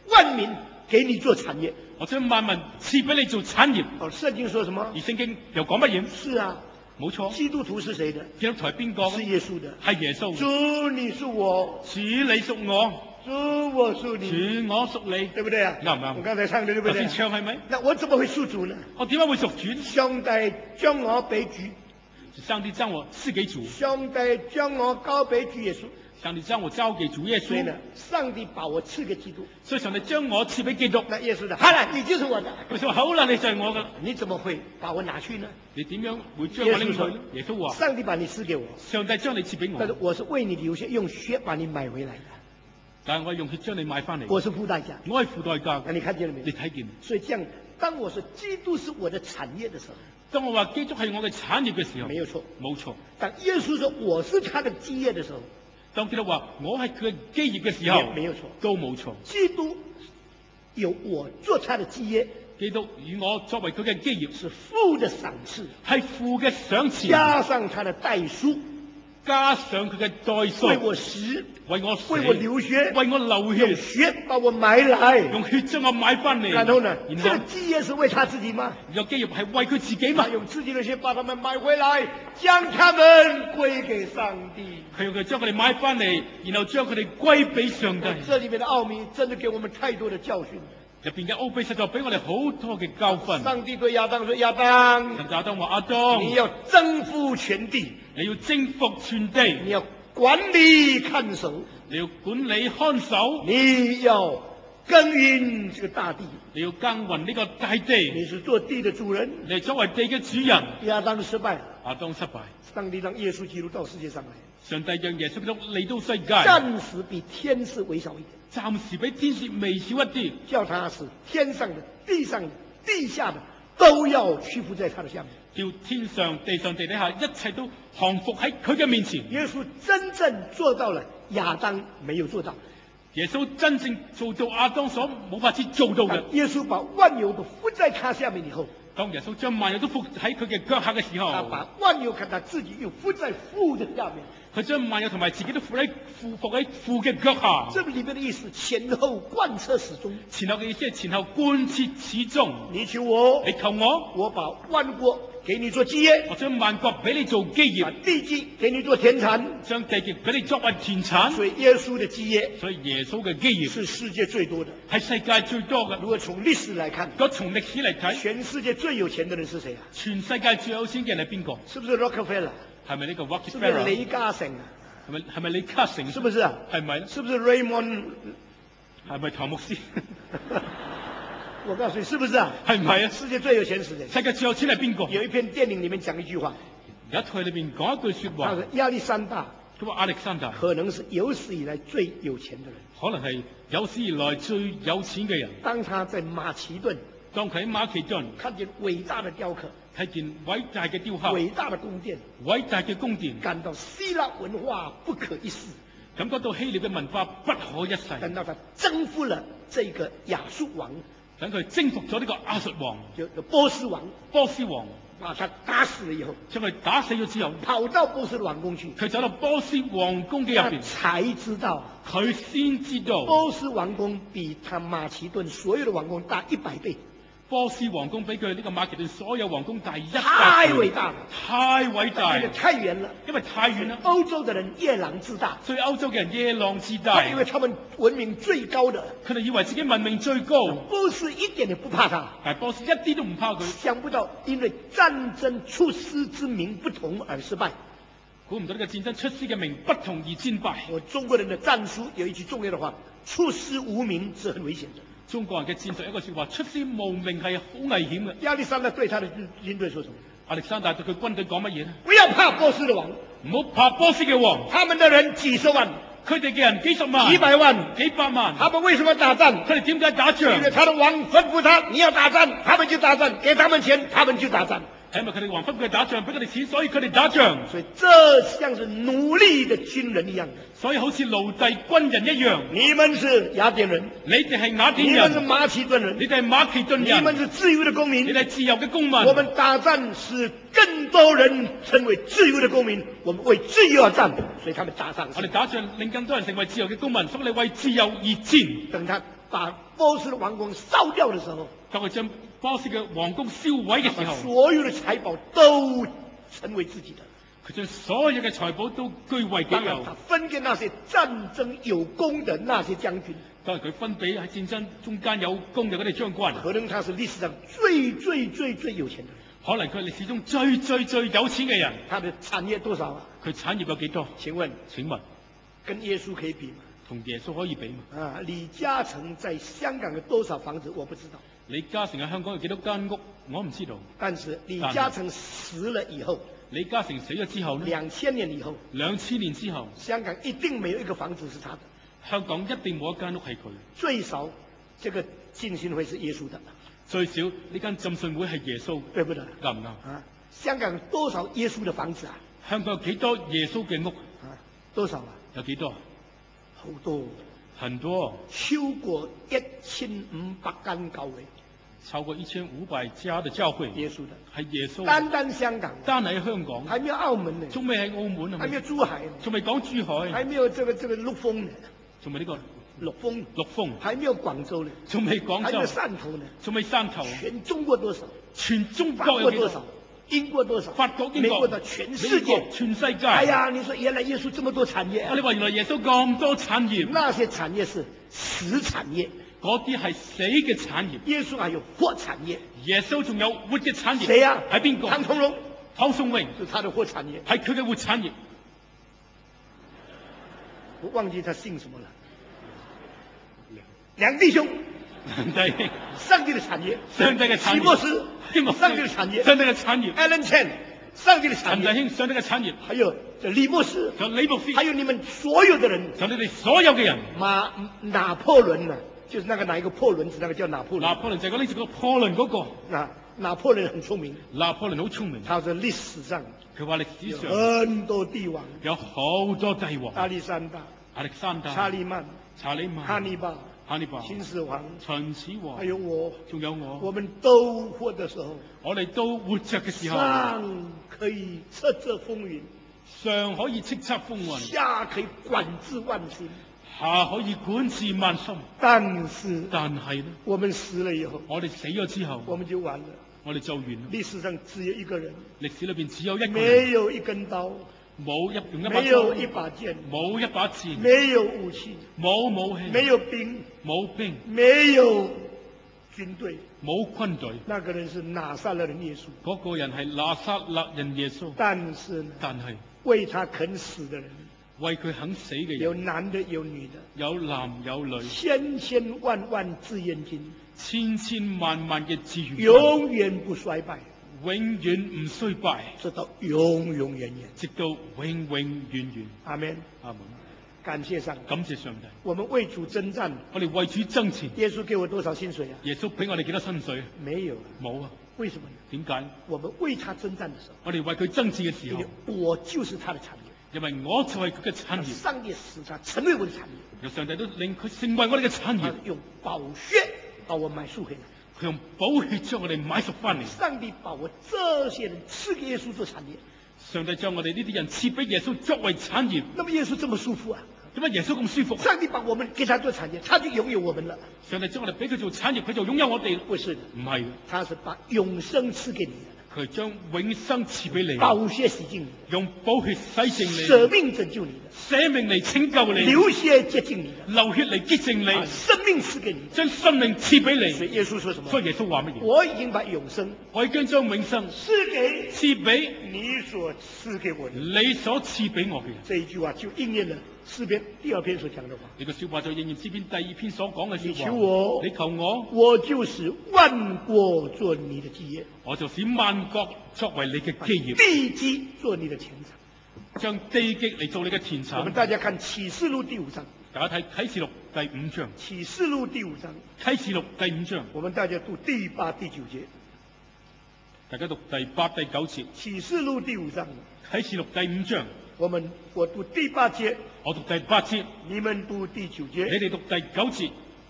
萬民給你做產業。 我將萬民賜俾你做產業。 哦，聖經說什麼？ 而聖經又講乜嘢？ 是啊， 冇錯。 基督徒是誰的？ 基督徒係邊個？ 是耶穌的。 係耶穌。 主你屬我， 主你屬我， 主我屬你， 主我屬你， 對不對啊？ 啱唔啱？ 我剛才唱的對不對？ 頭先唱係咪？ 那我怎麼會屬主呢？ 我點解會屬主呢？ 上帝將我俾主， 上帝將我賜給主。 上帝將我交俾主耶穌。上帝將我交給主耶穌。 上帝把我賜給基督， 所以上帝將我賜俾基督。 那耶穌的，好了，你就是我的。 佢說好啦，你就係我噶。 你怎麼會把我拿去呢？ 你點樣會將我拎去呢？耶穌話： 上帝把你賜給我， 上帝將你賜俾我。 但是我是為你流血，用血把你買回來的。 但係我用血將你買翻嚟。 我是付代價， 我係付代價。 那你看見了沒有？ 你睇見。 所以這樣，當我說基督是我的產業的時候， 當我話基督係我嘅產業嘅時候， 沒有錯， 冇錯。 當耶穌說我是他的基業的時候， 當基督話我係佢嘅基業嘅時候， 沒有錯， 都冇錯。 基督有我做他的基業， 基督與我作為佢嘅基業， 是父的賞賜， 係父嘅賞賜， 加上他的代贖， 加上佢嘅代贖， 為我死， 為我死， 為我流血， 為我流血， 用血把我買來， 用血將我買翻嚟。 然後呢？ 然後這個基業是為他自己嗎？ 呢個基業係為佢自己嘛？ 用自己的血把他們買回來，將他們歸給上帝。 佢用佢將佢哋買翻嚟，然後將佢哋歸俾上帝。 這裏面的奧秘真的給我們太多的教訓。 入邊嘅奧秘實在俾我哋好多嘅教訓。 上帝對亞當說：亞當， 亞當話：亞當， 你要征服全地， 你要征服全地， 你要管理看守， 你要管理看守， 你要耕耘這個大地， 你要耕耘呢個大地。 你是做地的主人， 你作為地嘅主人。 亞當失敗， 亞當失敗， 上帝讓耶穌基督到世界上來， 上帝讓耶穌基督嚟到世界， 暫時比天使微小一點。 暫時比天使微小一啲， 叫他是天上的、地上的、地下的都要屈服在他的下面。 叫天上、地上、地底下一切都降服喺佢嘅面前。 耶穌真正做到了亞當沒有做到。 耶穌真正做到亞當所冇法子做到嘅。 耶穌把萬有都伏在他下面以後， 當耶穌將萬有都伏喺佢嘅腳下嘅時候， 他把萬有看他自己又伏在父的下面。 佢將萬有同埋自己都伏喺父伏喺父嘅腳下。 這裏面的意思前後貫徹始終。 前後嘅意思係前後貫徹始終。 你求我， 你求我， 我把萬國給你做基業， 我將萬國俾你做基業， 把地基給你做田產， 將地基俾你作為田產。 所以耶穌的基業， 所以耶穌嘅基業是世界最多的， 係世界最多嘅。 如果從歷史來看， 如果從歷史嚟睇， 全世界最有錢的人是誰啊？ 全世界最有錢嘅人係邊個？ 是不是 Rockefeller？ 係咪呢個 Rockefeller？ 是不是李嘉誠啊？ 係咪係咪李嘉誠？ 是不是啊？ 係咪咧？ 是不是 Raymond？ 係咪唐牧師？ 我告訴你，是不是啊？ 係唔係啊？ 世界最有錢是誰？ 世界最有錢係邊個？ 有一篇電影裏面講一句話， 有一套裏邊講一句說話， 他說亞歷山大， 佢話亞歷山大可能是有史以來最有錢的人， 可能係有史以來最有錢嘅人。 當他在馬其頓， 當佢喺馬其頓看見偉大的雕刻， 睇見偉大嘅雕刻， 偉大的宮殿， 偉大嘅宮殿， 感到希臘文化不可一世， 感覺到希臘嘅文化不可一世。 等到他征服了這個亞述王， 等佢征服咗呢個亞述王， 就波斯王， 波斯王把他打死了以後， 將佢打死咗之後， 跑到波斯的王宮去， 佢走到波斯王宮嘅入邊， 才知道佢先知道波斯王宮比他馬其頓所有的王宮大一百倍。 波斯王宮比佢呢個馬其頓所有王宮大一百倍， 太偉大了， 太偉大， 因為太遠了， 因為太遠啦。 歐洲的人夜郎自大， 所以歐洲嘅人夜郎自大， 因為他們文明最高的， 佢哋以為自己文明最高， 波斯一點也不怕他， 但係波斯一啲都唔怕佢。 想不到因為戰爭出師之名不同而失敗， 估唔到呢個戰爭出師嘅名不同而戰敗。 我中國人的戰術有一句重要的話：出師無名是很危險的。 中國人嘅戰術一個說話：出師無名係好危險嘅。 亞歷山大對他的軍隊說什麼？ 亞歷山大對佢軍隊講乜嘢咧？ 不要怕波斯的王， 唔好怕波斯嘅王， 他們的人幾十萬， 佢哋嘅人幾十萬、 幾百萬、 幾百萬， 他們為什麼打仗？ 佢哋點解打仗？ 因為他的王吩咐他，你要打仗，他們就打仗，給他們錢，他們就打仗。 係因為佢哋王吩咐佢打仗，俾佢哋錢，所以佢哋打仗。 所以這像是奴隸的軍人一樣， 所以好似奴隸軍人一樣。 你們是雅典人， 你哋係雅典你們是人， 馬其頓人， 你哋係馬其頓人， 你們是自由的公民， 你哋係自由嘅公民。 我們打仗使更多人成為自由的公民，我們為自由而戰，所以他們打仗。 我哋打仗令更多人成為自由嘅公民，所以你為自由而戰。 等他把波斯的王宫烧掉的时候， 當佢將波斯嘅皇宮燒毀嘅時把候， 所有的財寶都成為自己的。 佢將所有嘅財寶都據為己有。 當然，他分給那些戰爭有功的那些將軍。 當然佢分俾喺戰爭中間有功嘅嗰啲將軍。 可能他是歷史上最最最最有錢的人。 可能佢係歷史中最最最有錢嘅人。 他的產業多少啊？ 佢產業有幾多？ 請問？ 請問？ 跟耶穌可以比嗎？ 同耶穌可以比嗎？ 啊，李嘉誠在香港有多少房子？我不知道。 李嘉誠喺香港有幾多間屋？我唔知道。 但是李嘉誠死了以後， 李嘉誠死咗之後呢？ 兩千年以後， 兩千年之後， 香港一定沒有一個房子是他的。 香港一定冇一間屋係佢。 最少，這個浸信會是耶穌的。 最少呢間浸信會係耶穌， 對不對？ 啱唔啱？ 啊，香港有多少耶穌的房子啊？ 香港有幾多耶穌嘅屋？ 啊，多少啊？ 有幾多？ 好多。 很多。 超過一千五百間教會。 超過一千五百家的教會， 耶穌的係耶穌。 單單香港， 單喺香港， 還沒有澳門呢， 仲未喺澳門啊， 還沒有珠海， 仲未講珠海， 還沒有這個這個陸豐呢， 仲未呢個陸豐， 陸豐， 還沒有廣州呢， 仲未廣州， 還沒有汕頭呢， 仲未汕頭， 全中國多少？ 全中國有幾多？ 英國多少？ 法國、英國、 美國的全世界， 全世界。 哎呀，你說原來耶穌這麼多產業， 啊，你話原來耶穌咁多產業， 那些產業是死產業。 嗰啲係死嘅產業， 耶穌還有活產業， 耶穌仲有活嘅產業。 誰啊？ 係邊個？ 唐崇榮， 唐崇榮是他的活產業， 係佢嘅活產業。 我忘記他姓什麼了。梁弟兄， 梁弟兄， 上帝的產業， 上帝嘅產業。 提莫斯，上帝的產業， 上帝嘅產業。 Alan Chen，上帝的產業。 陳弟兄，上帝嘅產業。 還有這李牧師， 仲有李牧師， 還有你們所有的人， 就你哋所有嘅人。 馬拿破崙啊，就是那個哪一個破輪子，那個叫拿破崙。 拿破崙就係講呢個破崙嗰個。 啊，拿破崙很聰明。 拿破崙好聰明。 他說歷史上， 佢話歷史上很多帝王， 有好多帝王。 亞歷山大、 亞歷山大、 查理曼、 查理曼、 哈尼拔、 哈尼拔、 秦始皇、 秦始皇， 還有我， 仲有我， 我們都活的時候， 我哋都活着嘅時候， 上可以測測風雲， 上可以叱咤風雲， 下可以管治萬心， 下可以管治萬心。 但是， 但係呢， 我們死了以後， 我哋死咗之後， 我們就完了， 我哋就完啦。 歷史上只有一個人， 歷史裏邊只有一個人， 沒有一根刀， 冇一用一把沒有一把劍， 冇一把劍， 沒有武器， 冇武器， 沒有兵， 冇兵， 沒有軍隊， 冇軍隊。 那個人是拿撒勒人耶穌， 嗰個人係拿撒勒人耶穌。 但是呢， 但係為他肯死的人， 為佢肯死嘅人， 有男的有女的， 有男有女， 千千萬萬志願軍， 千千萬萬嘅志願軍， 永遠不衰敗， 永遠唔衰敗， 直到永永遠遠， 直到永永遠遠。 阿門， 阿門。 感謝上帝， 感謝上帝。 我們為主征戰， 我哋為主爭戰。 耶穌給我多少薪水啊？ 耶穌俾我哋幾多薪水啊？ 沒有， 冇啊。 為什麼呢？ 點解？ 我們為他征戰的時候， 我哋為佢爭戰嘅時候， 我就是他的產業， 因為我就係佢嘅產業。 上帝使他成為我的產業， 由上帝都令佢成為我哋嘅產業， 用寶血把我買贖回來， 佢用寶血將我哋買贖翻嚟。 上帝把我這些人賜給耶穌做產業， 上帝將我哋呢啲人賜俾耶穌作為產業。 那麼耶穌這麼舒服啊？ 點解耶穌咁舒服？ 上帝把我們給他做產業，他就擁有我們了。 上帝將我哋俾佢做產業，佢就擁有我哋。 不是的， 唔係， 他是把永生賜給你的。 佢將永生賜俾你， 寶血洗淨你， 用寶血洗淨你， 捨命拯救你的， 捨命嚟拯救你， 流血潔淨你的， 流血嚟潔淨你， 把生命賜給你的， 將生命賜俾你。 所以耶穌說什麼？ 所以耶穌話乜嘢？ 我已經把永生， 我已經將永生賜給賜俾你所賜給我的。 你所賜俾我嘅人。 這一句話就應驗了詩篇第二篇所講的話。 呢個說話就應驗詩篇第二篇所講嘅說話。 你求我， 你求我， 我就使萬國做你的基業， 我就使萬國作為你嘅基業， 地基做你的田產， 將地基嚟做你嘅田產。 我們大家看啟示錄第五章， 大家睇啟示錄第五章。 啟示錄第五章， 啟示錄第五章， 我們大家讀第八、第九節。 大家讀第八、第九節。 啟示錄第五章， 啟示錄第五章， 我們我讀第八節， 我讀第八節， 你們讀第九你節。 哋讀第九節。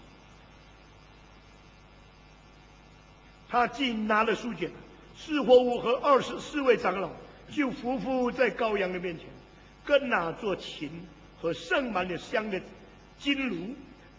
他既拿了書卷，四活物和二十四位長老就匍匐在羔羊的面前，跟那座琴和盛滿了香的金爐，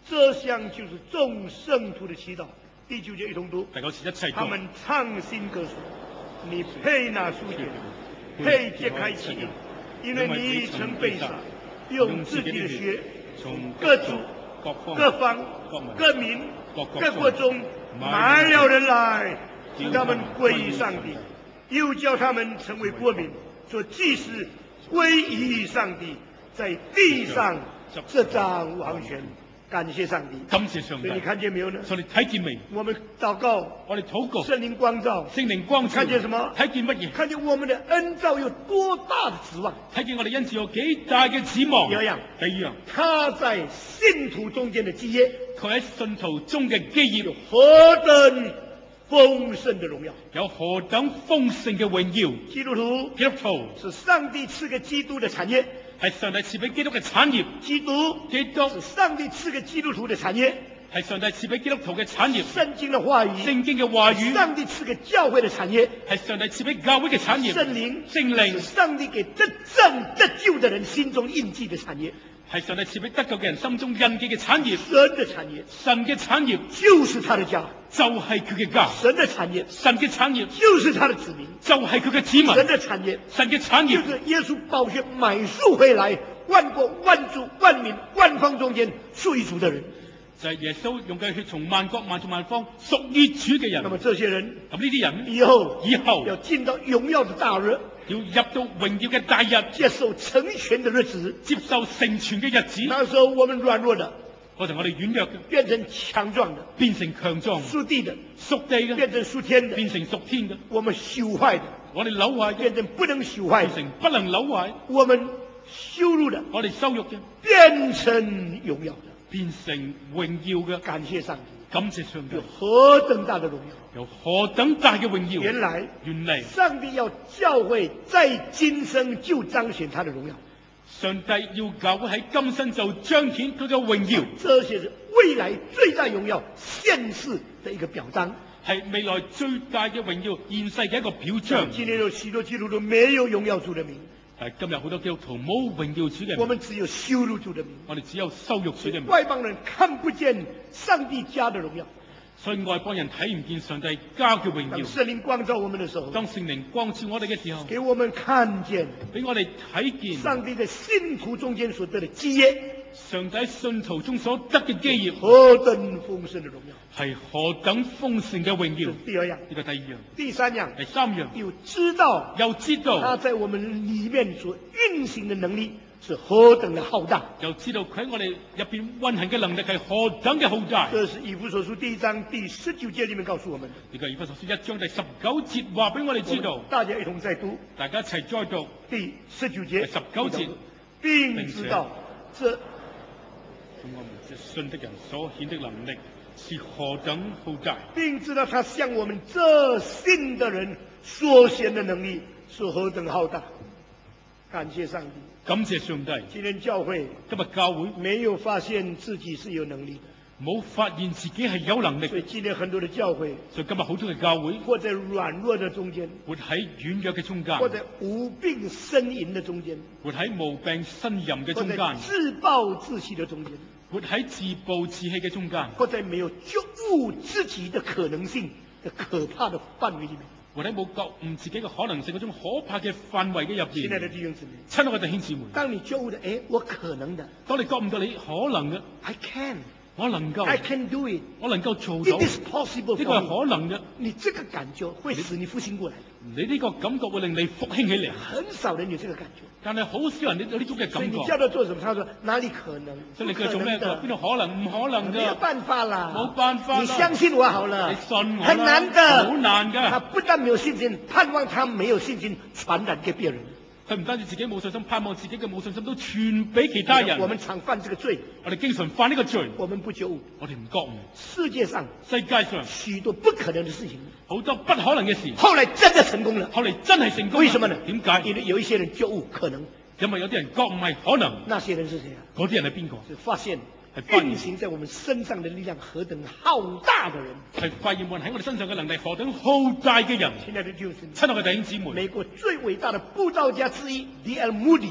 這項就是眾聖徒的祈禱。第九節一同讀， 第九節一齊讀。 他們唱新歌說：你配拿書卷，配揭開其印，因為你曾被殺，用自己的血從各族、各方、各民、各國中買了人來，使他們歸於上帝，又叫他們成為國民，做祭司，歸於上帝，在地上執掌王權。感謝上帝， 感謝上帝。 所以你看見沒有呢？ 所以你睇見未？ 我們禱告， 我哋禱告， 聖靈光照， 聖靈光照， 看見什麼？ 睇見乜嘢？ 看見我們的恩召有多大的指望？ 睇見我哋恩召有幾大嘅指望。 第二樣， 第二樣， 他在信徒中間的基業， 佢喺信徒中嘅基業， 何等豐盛的榮耀， 有何等豐盛嘅榮耀。 基督徒， 基督徒是上帝賜給基督的產業， 係上帝賜俾基督嘅產業。 基督， 基督是上帝賜給基督徒的產業， 係上帝賜俾基督徒嘅產業。 聖經的話語， 聖經嘅話語， 上帝賜給教會的產業， 係上帝賜俾教會嘅產業。 聖靈， 聖靈是上帝給得正得救的人心中印記的產業， 係上帝賜俾得救嘅人心中印記嘅產業。 神的產業， 神嘅產業就是他的家， 就係佢嘅家。 神的產業， 神嘅產業就是他的子民， 就係佢嘅子民。 神的產業， 神嘅產業就是耶穌寶血買贖回來，萬國萬族萬民萬方中間屬於主的人， 就係耶穌用嘅血從萬國萬族萬方屬於主嘅人。 那麼這些人， 咁呢啲人以後以後要進到榮耀的大日， 要入到榮耀嘅大日， 接受成全的日子， 接受成全嘅日子。 那時候我們軟弱的， 嗰陣我哋軟弱嘅， 變成強壯的； 變成強壯； 屬地的， 屬地嘅， 變成屬天的； 變成屬天嘅。 我們朽壞的， 我哋朽壞嘅， 變成不能朽壞變的； 成不能朽壞。 我們羞辱的， 我哋羞辱嘅， 變成榮耀的。 變成榮耀嘅。 感謝上帝， 感謝上帝有，何等大的榮耀！ 有何等大嘅榮耀。 原來原嚟上帝要教會在今生就彰顯他的榮耀， 上帝要教會喺今生就彰顯佢嘅榮耀。 這些是未來最大榮耀現世的一個表彰， 係未來最大嘅榮耀現世嘅一個表彰。 今天有許多基督徒沒有榮耀主的名， 但係今日好多基督徒冇榮耀主嘅名， 我們只有羞辱主的名， 我哋只有羞辱主嘅名。 外邦人看不見上帝家的榮耀。 所以外邦人睇唔見上帝家嘅榮當耀。 聖靈光照我們的時候， 當聖靈光照我哋嘅時候， 給我們看見俾我哋睇見上帝在信徒中間所得的基業， 上帝喺信徒中所得嘅基業何等豐盛的榮耀！ 係何等豐盛嘅榮耀。 第二樣， 呢個第二樣， 第三樣， 第三樣， 又知道又知道他在我們裏面所運行的能力是何等的浩大， 又知道佢喺我哋入邊運行嘅能力係何等嘅浩大。 這是以弗所書第一章第十九節裏面告訴我們的。 呢個以弗所書一章第十九節話俾我哋知道， 大家一同再讀大家一齊再讀第十九節， 第十九節， 並知道這從我們這信的人所顯的能力是何等浩大， 並知道他向我們這信的人所顯的能力是何等浩大。感謝上帝， 感謝上帝。 今天教會今日教會沒有發現自己是有能力的， 冇發現自己係有能力， 所以今天很多的教會， 所以今日好多嘅教會或在軟弱的中間， 活喺軟弱嘅中間， 或在無病呻吟的中間， 活喺無病呻吟嘅或在中間， 自暴自棄的中間， 活喺自暴自棄嘅中間， 或在沒有覺悟自己的可能性的可怕的範圍裏面。 活喺冇覺悟自己嘅可能性嗰種可怕嘅範圍嘅入親愛的邊。 弟兄姊妹， 親愛嘅弟兄姊妹， 當你覺悟的，哎，我可能的當你覺悟到你可能嘅， ，I can， 我能夠 I can do it， 我能夠做到， it is possible 呢個 for 係 me。 可能嘅。 你這個感覺會使你復興過來的， 你呢個感覺會令你復興起嚟， 很少人有這個感覺。 但係好少人有呢種嘅感所以你叫覺。 他做什麼？他說哪裡可能？ 所以你叫佢做咩？ 不可能的邊度可能？唔可能沒有㗎， 辦法啦， 冇辦法啦。 你相信我好了， 你信我啦很難的， 好難㗎。 他不但沒有信心，盼望他沒有信心傳染給別人。 佢唔單止自己冇信心，盼望自己嘅冇信心都傳俾其他人。 我們常犯這個罪， 我哋經常犯呢個罪， 我們不覺悟。 我哋唔覺悟。 世界上世界上許多不可能的事情， 好多不可能嘅事， 後來真的成功了。 後嚟真係成功。 為什麼呢？ 點解？ 因為有一些人覺悟可能， 因為有啲人覺悟係可能， 那些人是誰啊？ 嗰啲人係邊個？ 是發現係發現運行在我們身上的力量何等浩大的人。 係發現運喺我哋身上嘅能力何等浩大嘅人。 親愛的弟兄姊妹， 親愛嘅弟兄姊妹， 美國最偉大的布道家之一 D L Moody，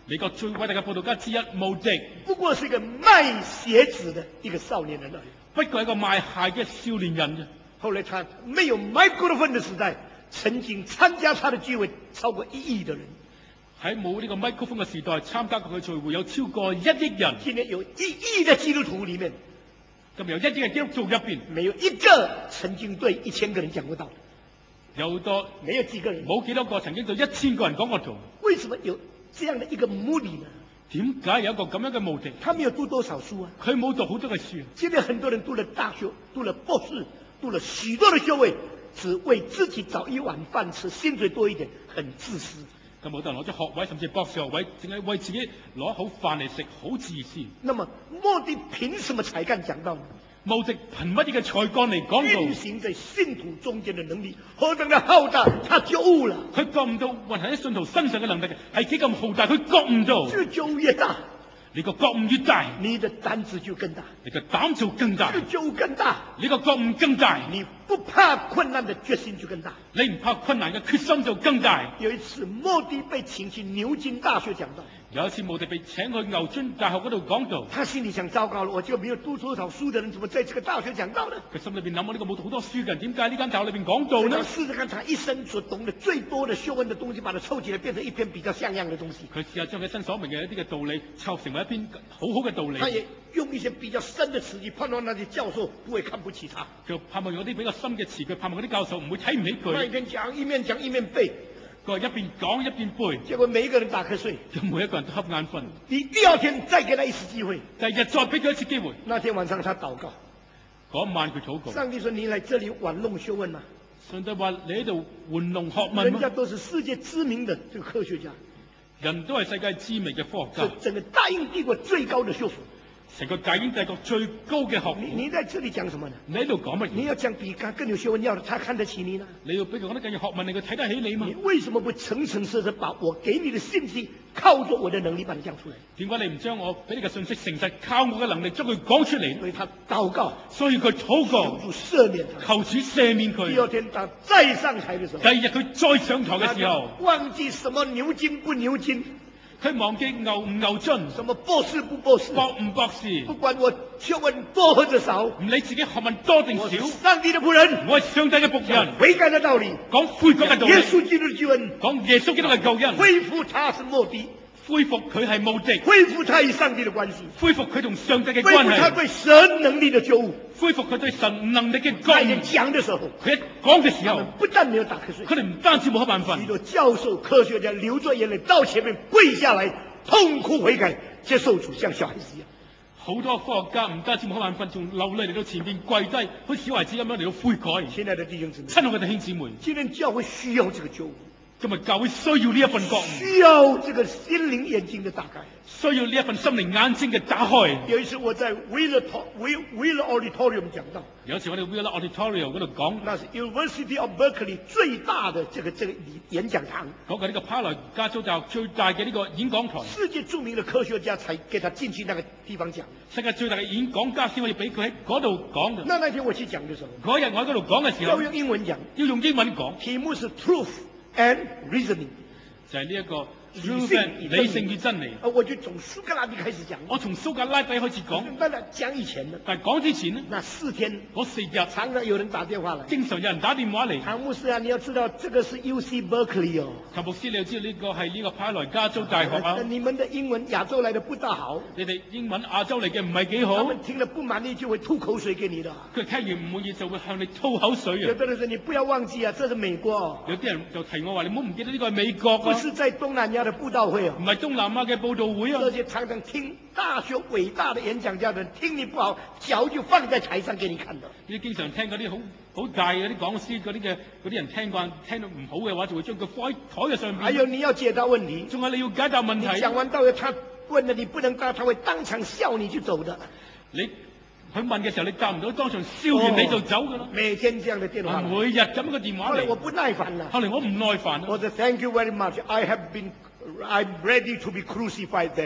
美國最偉大嘅佈道家之一慕迪， 不過是一個賣鞋子的一個少年人而已。 不過係一個賣鞋嘅少年人啫。 後來他沒有麥克風的時代，曾經參加他的聚會超過一億的人。 喺冇呢個麥克風嘅時代，參加過嘅聚會有超過一億人。 今天有一億的基督徒裡面， 咁有一億嘅基督徒入邊， 沒有一個曾經對一千個人講過道。 有多沒有幾個人， 冇幾多個曾經對一千個人講過道。 為什麼有這樣的一個目的呢？ 點解有一個咁樣嘅目的？ 他沒有讀多少書啊？ 佢冇讀好多嘅書。 現在很多人讀了大學，讀了博士，讀了許多的學位，只為自己找一碗飯吃，薪水多一點，很自私。 咁好多人攞咗學位，甚至博士學位，淨係為自己攞好飯嚟食，好自私。 那麼莫迪憑什麼才幹講道呢？ 慕迪憑乜嘢嘅才幹嚟講道？ 運行在信徒中間的能力何等的浩大，他覺悟了。 佢覺唔到運行喺信徒身上嘅能力係幾咁浩大，佢覺唔到。 這個覺悟越大， 你個覺悟越大， 你的膽子就更大， 你個膽就更大。 這個覺悟更大， 你個覺悟更大， 你不怕困難的決心就更大。 你唔怕困難嘅決心就更大。 有一次，莫迪被請去牛津大學講道。 有一次，慕迪被請去牛津大學嗰度講道。 他心裏想：糟糕了，我就沒有讀多少書的人，怎麼在這個大學講道呢？ 佢心裏邊諗：我呢個冇讀好多書嘅人，點解呢間大學裏邊講道呢？ 試試看，他一生所懂得最多的學問的東西，把它湊起來，變成一篇比較像樣的東西。 佢試下將佢一生所明嘅一啲嘅道理，湊成為一篇好好嘅道理。 他也用一些比較深的詞句，盼望那些教授不會看不起他。 就盼望有啲比較深嘅詞句，盼望嗰啲教授唔會睇唔起佢。 他一邊講一面講一面背。 佢一邊講一邊背， 結果每一個人打瞌睡， 就每一個人都瞌眼瞓。 你第二天再給他一次機會， 第二日再俾佢一次機會。 那天晚上他禱告， 嗰晚佢禱告。 上帝說：你來這裡玩弄學問嗎？ 上帝話：你喺度玩弄學問。 人家都是世界知名的這個科學家， 人都係世界知名嘅科學家， 整個大英帝國最高的學府。 成個大英帝國最高嘅學府。 你你在這裡講什麼呢？ 你喺度講乜嘢？ 你要講比他更有學問，要他看得起你呢？ 你要比佢講得更有學問，你佢睇得起你嘛？ 你為什麼不誠誠實實把我給你的信息，靠着我的能力把它講出來？ 點解你唔將我俾你嘅信息誠實靠我嘅能力將佢講出嚟？ 所以他禱告， 所以佢禱告， 求主赦免他， 求主赦免佢。 第二天他再上台嘅時候， 第二日佢再上台嘅時候， 忘記什麼牛津不牛津。 佢忘記牛唔牛津， 什麼博士不博士， 博唔博士， 不管我學問多或者少， 唔理自己學問多定少， 上帝的僕人， 我係上帝嘅僕人， 悔改的道理， 講悔改嘅道理， 耶穌基督的救恩， 講耶穌基督嘅救恩， 恢復他是莫迪， 恢復佢係慕迪， 恢復他與上帝的關係， 恢復佢同上帝嘅恢關係， 復他對神能力的覺悟， 恢復佢對神能力嘅覺他悟。 講的時候， 佢一講嘅時候， 不但沒有打瞌睡， 佢哋唔單止冇瞌眼瞓， 許多教授、科學家流着眼淚到前面跪下來，痛哭悔改，接受主，像小孩子一樣。 好多科學家唔單止冇瞌眼瞓，仲流淚嚟到前邊跪低，好似小孩子咁樣嚟到悔改。 親愛的弟兄姊妹， 親愛嘅弟兄姊妹， 今天教會需要這個覺悟。 今日教會需要呢一份覺悟， 需要這個心靈眼睛的打開， 需要呢一份心靈眼睛嘅打開。 有一次我在 Wheeler Wheeler Auditorium 講到， 有一次我哋 Wheeler Auditorium 嗰度講， 那是 University of Berkeley 最大的這個這個演講堂， 講嘅呢個帕萊加州大學最大嘅呢個演講台， 世界著名的科學家才給他進去那個地方講， 世界最大嘅演講家先可以俾佢喺嗰度講嘅。 那那天我去講嘅時候， 嗰日我喺嗰度講嘅時候， 要用英文講， 要用英文講， 題目是 Truth and Reasoning， 就係呢一個理性理性與真理。 啊，我就從蘇格拉底開始講， 我從蘇格拉底開始講， 當然講以前的， 但係講之前呢， 那四天嗰四日常常有人打電話來， 經常有人打電話嚟。 唐牧師啊，你要知道這個是 U C Berkeley 哦。 譚牧師，你又知道呢個係呢個帕萊加州大學啊？ 你們的英文亞洲來的不大好， 你哋英文亞洲嚟嘅唔係幾好。 他們聽了不滿意就會吐口水給你的。 佢聽完唔滿意就會向你吐口水啊！ 有的人說你不要忘記啊，這是美國哦。 有啲人就提我話：你唔好唔記得呢個係美國啊， 不是在東南亞的佈道會哦。 唔係東南亞嘅佈道會啊！ 這些常常聽大學偉大的演講家的人聽你不好，腳就放在台上給你看的。 你經常聽嗰啲好好大嗰啲講師嗰啲嘅嗰啲人聽慣聽到唔好嘅話，就會將佢放喺台嘅上邊。 還有你要解答問題， 仲有你要解答問題。 你講完到後，他問了你不能答，他會當場笑你就走的。 你佢問嘅時候，你答唔到，當場笑完你就走㗎啦。 哦，每天這樣的電話， 每日咁嘅電話嚟。 後來我不耐煩啦。 後來我唔耐煩啦。 我說 Thank you very much. I have been, I'm ready to be crucified there.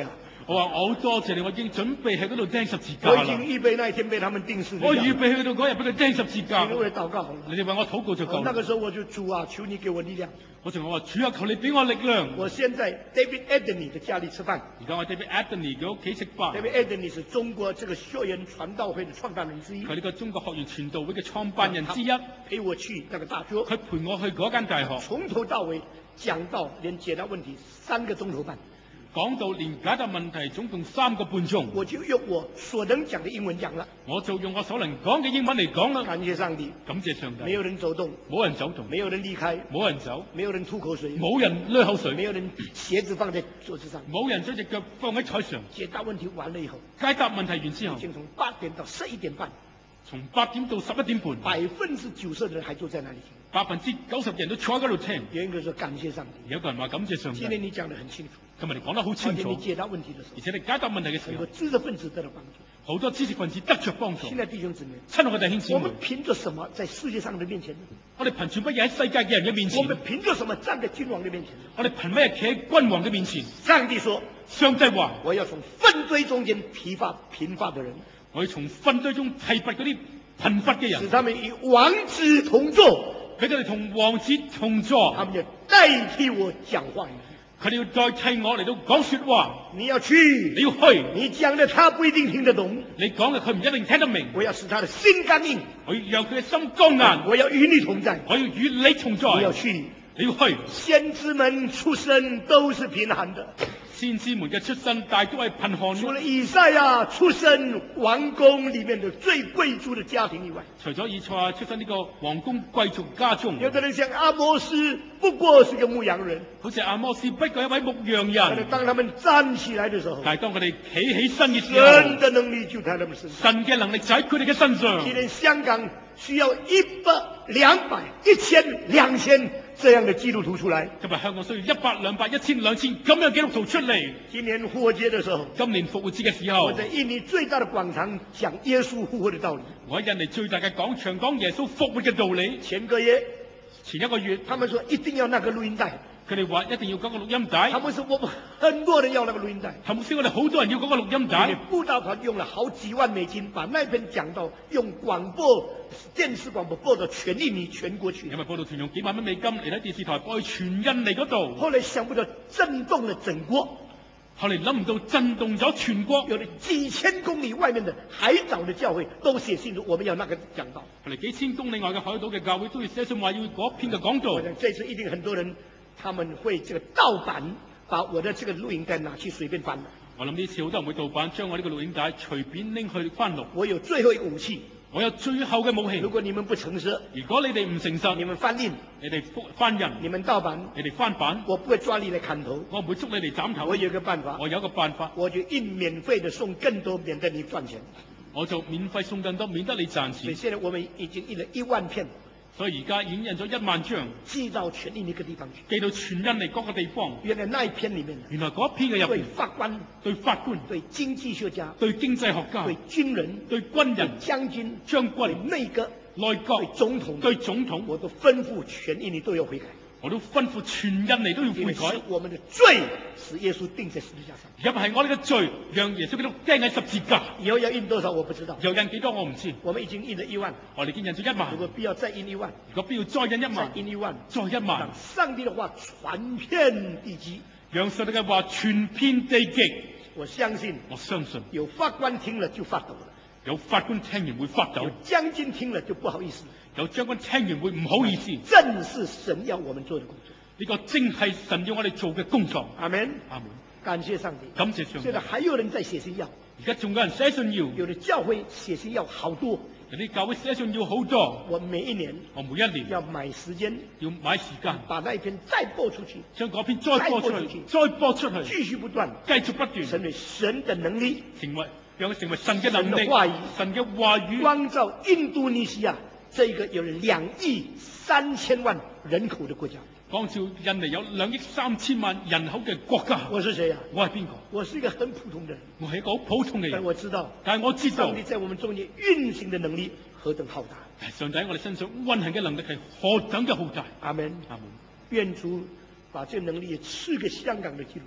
我話我好多謝你，我已經準備喺嗰度釘十字架啦。 我已經預備那一天被他們釘十字架。 我預備去到嗰日俾佢釘十字架。 你為我禱告好了。 你哋為我禱告就夠啦。 那個時候我就主啊，求你給我力量。 我仲話主啊，求你俾我力量。 我先在 David Anthony 的家裏吃飯。 而家我 David Anthony 嘅屋企食飯。 David Anthony 是中國這個學園傳道會的創辦人之一。 佢呢個中國學園傳道會嘅創辦人之一。 陪我去那個大學。 佢陪我去嗰間大學。 從頭到尾講到連解答問題三個鐘頭半。 講到連解答問題總共三個半鐘。 我就用我所能講的英文講了。 我就用我所能講嘅英文嚟講啦。 感謝上帝。 感謝上帝。 沒有人走動。 冇人走動。 沒有人離開。 冇人走。 沒有人吐口水。 冇人濺口水。 沒有人鞋子放在桌子上。 冇人將隻腳放喺台上。 解答問題完了以後。 解答問題完之後。 已經從八點到十一點半。 從八點到十一點半。 百分之九十的人還坐在那裡聽。 百分之九十人都坐喺嗰度聽。 有一個說感謝上帝。 有個人話感謝上帝。 今天你講得很清楚。 今日你講得好清楚。 而且你解答問題的時候。 而且你解答問題嘅時候。 很多知識分子得到幫助。 好多知識分子得着幫助。 現在弟兄姊妹。 親愛嘅弟兄姊妹。 我們憑着什麼在世界上的面前呢？ 我哋憑住乜嘢喺世界嘅人嘅面前？ 我們憑着什麼站在君王嘅面前？ 我哋憑乜嘢企喺君王嘅面前？ 上帝說： 上帝話， 我要從糞堆中間提拔貧乏的人。 我要從糞堆中提拔嗰啲貧乏嘅人， 使他們與王子同坐。 俾佢哋同王子同坐。 他們要代替我講話語。 佢哋要代替我嚟到講說話。 你要去， 你要去。 你講的他不一定聽得懂。 你講嘅佢唔一定聽得明。 我要使他的心剛硬。 我要讓佢嘅心剛硬。 我要與你同在。 我要與你同在。 你要去， 你要去。 先知們出身都是貧寒的。 先知們嘅出身大都係貧寒。 除了以賽亞出身王宮裏面的最貴族的家庭以外， 除咗以賽亞出身呢個皇宮貴族家中， 有的人像阿摩斯，不過是個牧羊人， 好似阿摩斯不過一位牧羊人。 當他們站起來的時候， 但係當佢哋企起身嘅時候， 神的能力就在他們身上。 神嘅能力就喺佢哋嘅身上。 今天香港需要一百、兩百、一千、兩千這樣的基督徒出來。 今日香港需要一百、兩百、一千、兩千咁樣基督徒出嚟。 今年復活節的時候， 今年復活節嘅時候， 我在印尼最大的廣場講耶穌復活的道理。我喺印尼最大嘅廣場講耶穌復活嘅道理。 前個月， 前一個月， 他們說一定要那個錄音帶。 佢哋話一定要嗰個錄音帶。 他們說我們很多人要那個錄音帶。 他們說我哋好多人要嗰個錄音帶。 布道團用了好幾萬美金，把那篇講道用廣播電視廣播播到全印尼全國去。 因為布道團用幾萬蚊美金嚟喺電視台播去全印尼嗰度。 後來想不到震動了整國。 後嚟諗唔到震動咗全國， 有了幾千公里外面的海島的教會都寫信說我們要那個講道。 後嚟幾千公里外嘅海島嘅教會都要寫信話要嗰篇嘅講道。 我想這次一定很多人。他們會這個盜版，把我的這個錄影帶拿去隨便翻。 我諗呢次好多人會盜版，將我呢個錄影帶隨便拎去翻錄。 我有最後一個武器， 我有最後嘅武器。如果你們不誠實， 如果你哋唔誠實， 你們翻印， 你哋翻印， 你們盜版， 你哋翻版， 我不會抓你嚟砍頭， 我唔會捉你嚟斬頭。 我有一個辦法， 我有一個辦法， 我就印免費的送更多，免得你賺錢。 我就免費送更多，免得你賺錢。 所以現在我們已經印了一萬片。 所以而家已經印咗一萬張， 寄到全印尼個地方去， 寄到全印尼各個地方。 原來那一篇裡面， 原來嗰一篇嘅入邊， 對法官、 對法官、 對經濟學家、 對經濟學家、 對軍人、 對軍人、 將軍、 將軍、 內閣、 內閣、 對總統、 對總統， 我都吩咐全印尼都要悔改。 我都吩咐全印尼都要悔改。 我們的罪使耶穌釘在十字架上， 因為係我哋嘅罪，讓耶穌基督釘喺十字架。 以後要印多少我不知道， 又印幾多我唔知。 我們已經印了一萬， 我哋已經印咗一萬。 如果必要再印一萬， 如果必要再印一萬， 再印一萬， 再一萬。 讓上帝的話傳遍地極， 讓上帝嘅話傳遍地極。 我相信， 我相信有法官聽了就發抖了， 有法官聽完會發抖， 有將軍聽了就不好意思， 有將軍聽完會唔好意思。 正是神要我們做的工作。 呢個正係神要我哋做嘅工作。 阿門， 阿門。 感謝上帝， 感謝上帝。 現在還有人在寫信要， 而家仲有人寫信要， 有的教會寫信要好多， 有啲教會寫信要好多。 我每一年， 我每一年要買時間， 要買時間， 把那一篇再播出去， 將嗰篇再播出去，再播出去， 繼續不斷， 繼續不斷， 成為神的能力， 成為讓佢成為神嘅能力， 神嘅話語， 神嘅話語， 光照印度尼西亞這一個有兩億三千萬人口的國家。 光照印尼有兩億三千萬人口嘅國家。 我是誰啊？ 我係邊個？ 我是一個很普通的人。 我係一個好普通嘅人。 但我知道， 但係我知道上帝在我們中間運行的能力何等浩大。 上帝喺我哋身上運行嘅能力係何等嘅浩大。 阿門， 阿門。 願主把這能力賜給香港的基督徒。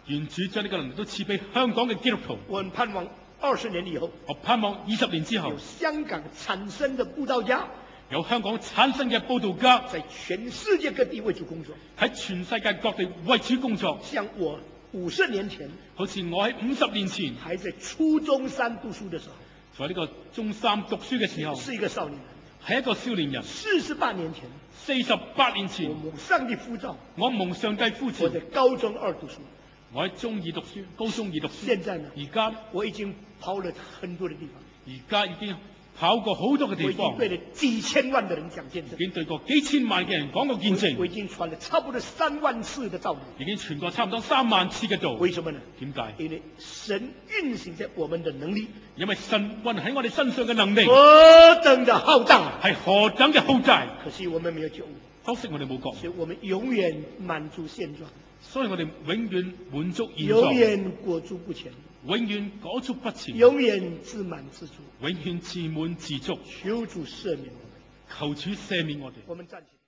願主將呢個能力都賜俾香港嘅基督徒。 我很盼望二十年以後， 我盼望二十年之後有，香港產生的佈道家， 有香港產生嘅佈道家在全世界各地為主工作， 喺全世界各地為主工作。 像我五十年前， 好似我喺五十年前還在初中三讀書的時候， 在呢個中三讀書嘅時候， 是一個少年人。 係一個少年人。 四十八年前， 四十八年前， 我蒙上帝呼召， 我蒙上帝呼召我，在高中二讀書。 我喺中二讀書，高中二讀書。 現在呢？ 而家呢我已經跑了很多的地方， 而家已經跑過好多嘅地我已經方， 對了幾千萬的人講見證， 已經對過幾千萬嘅人講過見我證， 已經傳了差不多三萬次的道理。 已經傳過差唔多三萬次嘅道。 為什麼呢？ 點解？ 因為神運行在我們的能力因為神運喺我哋身上嘅能力何等的浩大， 係何等嘅浩大， 可惜我們沒有覺悟， 可惜我哋冇覺， 所以我們永遠滿足現狀， 所以我哋永遠滿足現永狀， 遠裹足不前， 永遠裹足不前， 永遠自滿自足。 永遠自滿自足。 求主赦免我們， 求主赦免我哋。 我們站起來。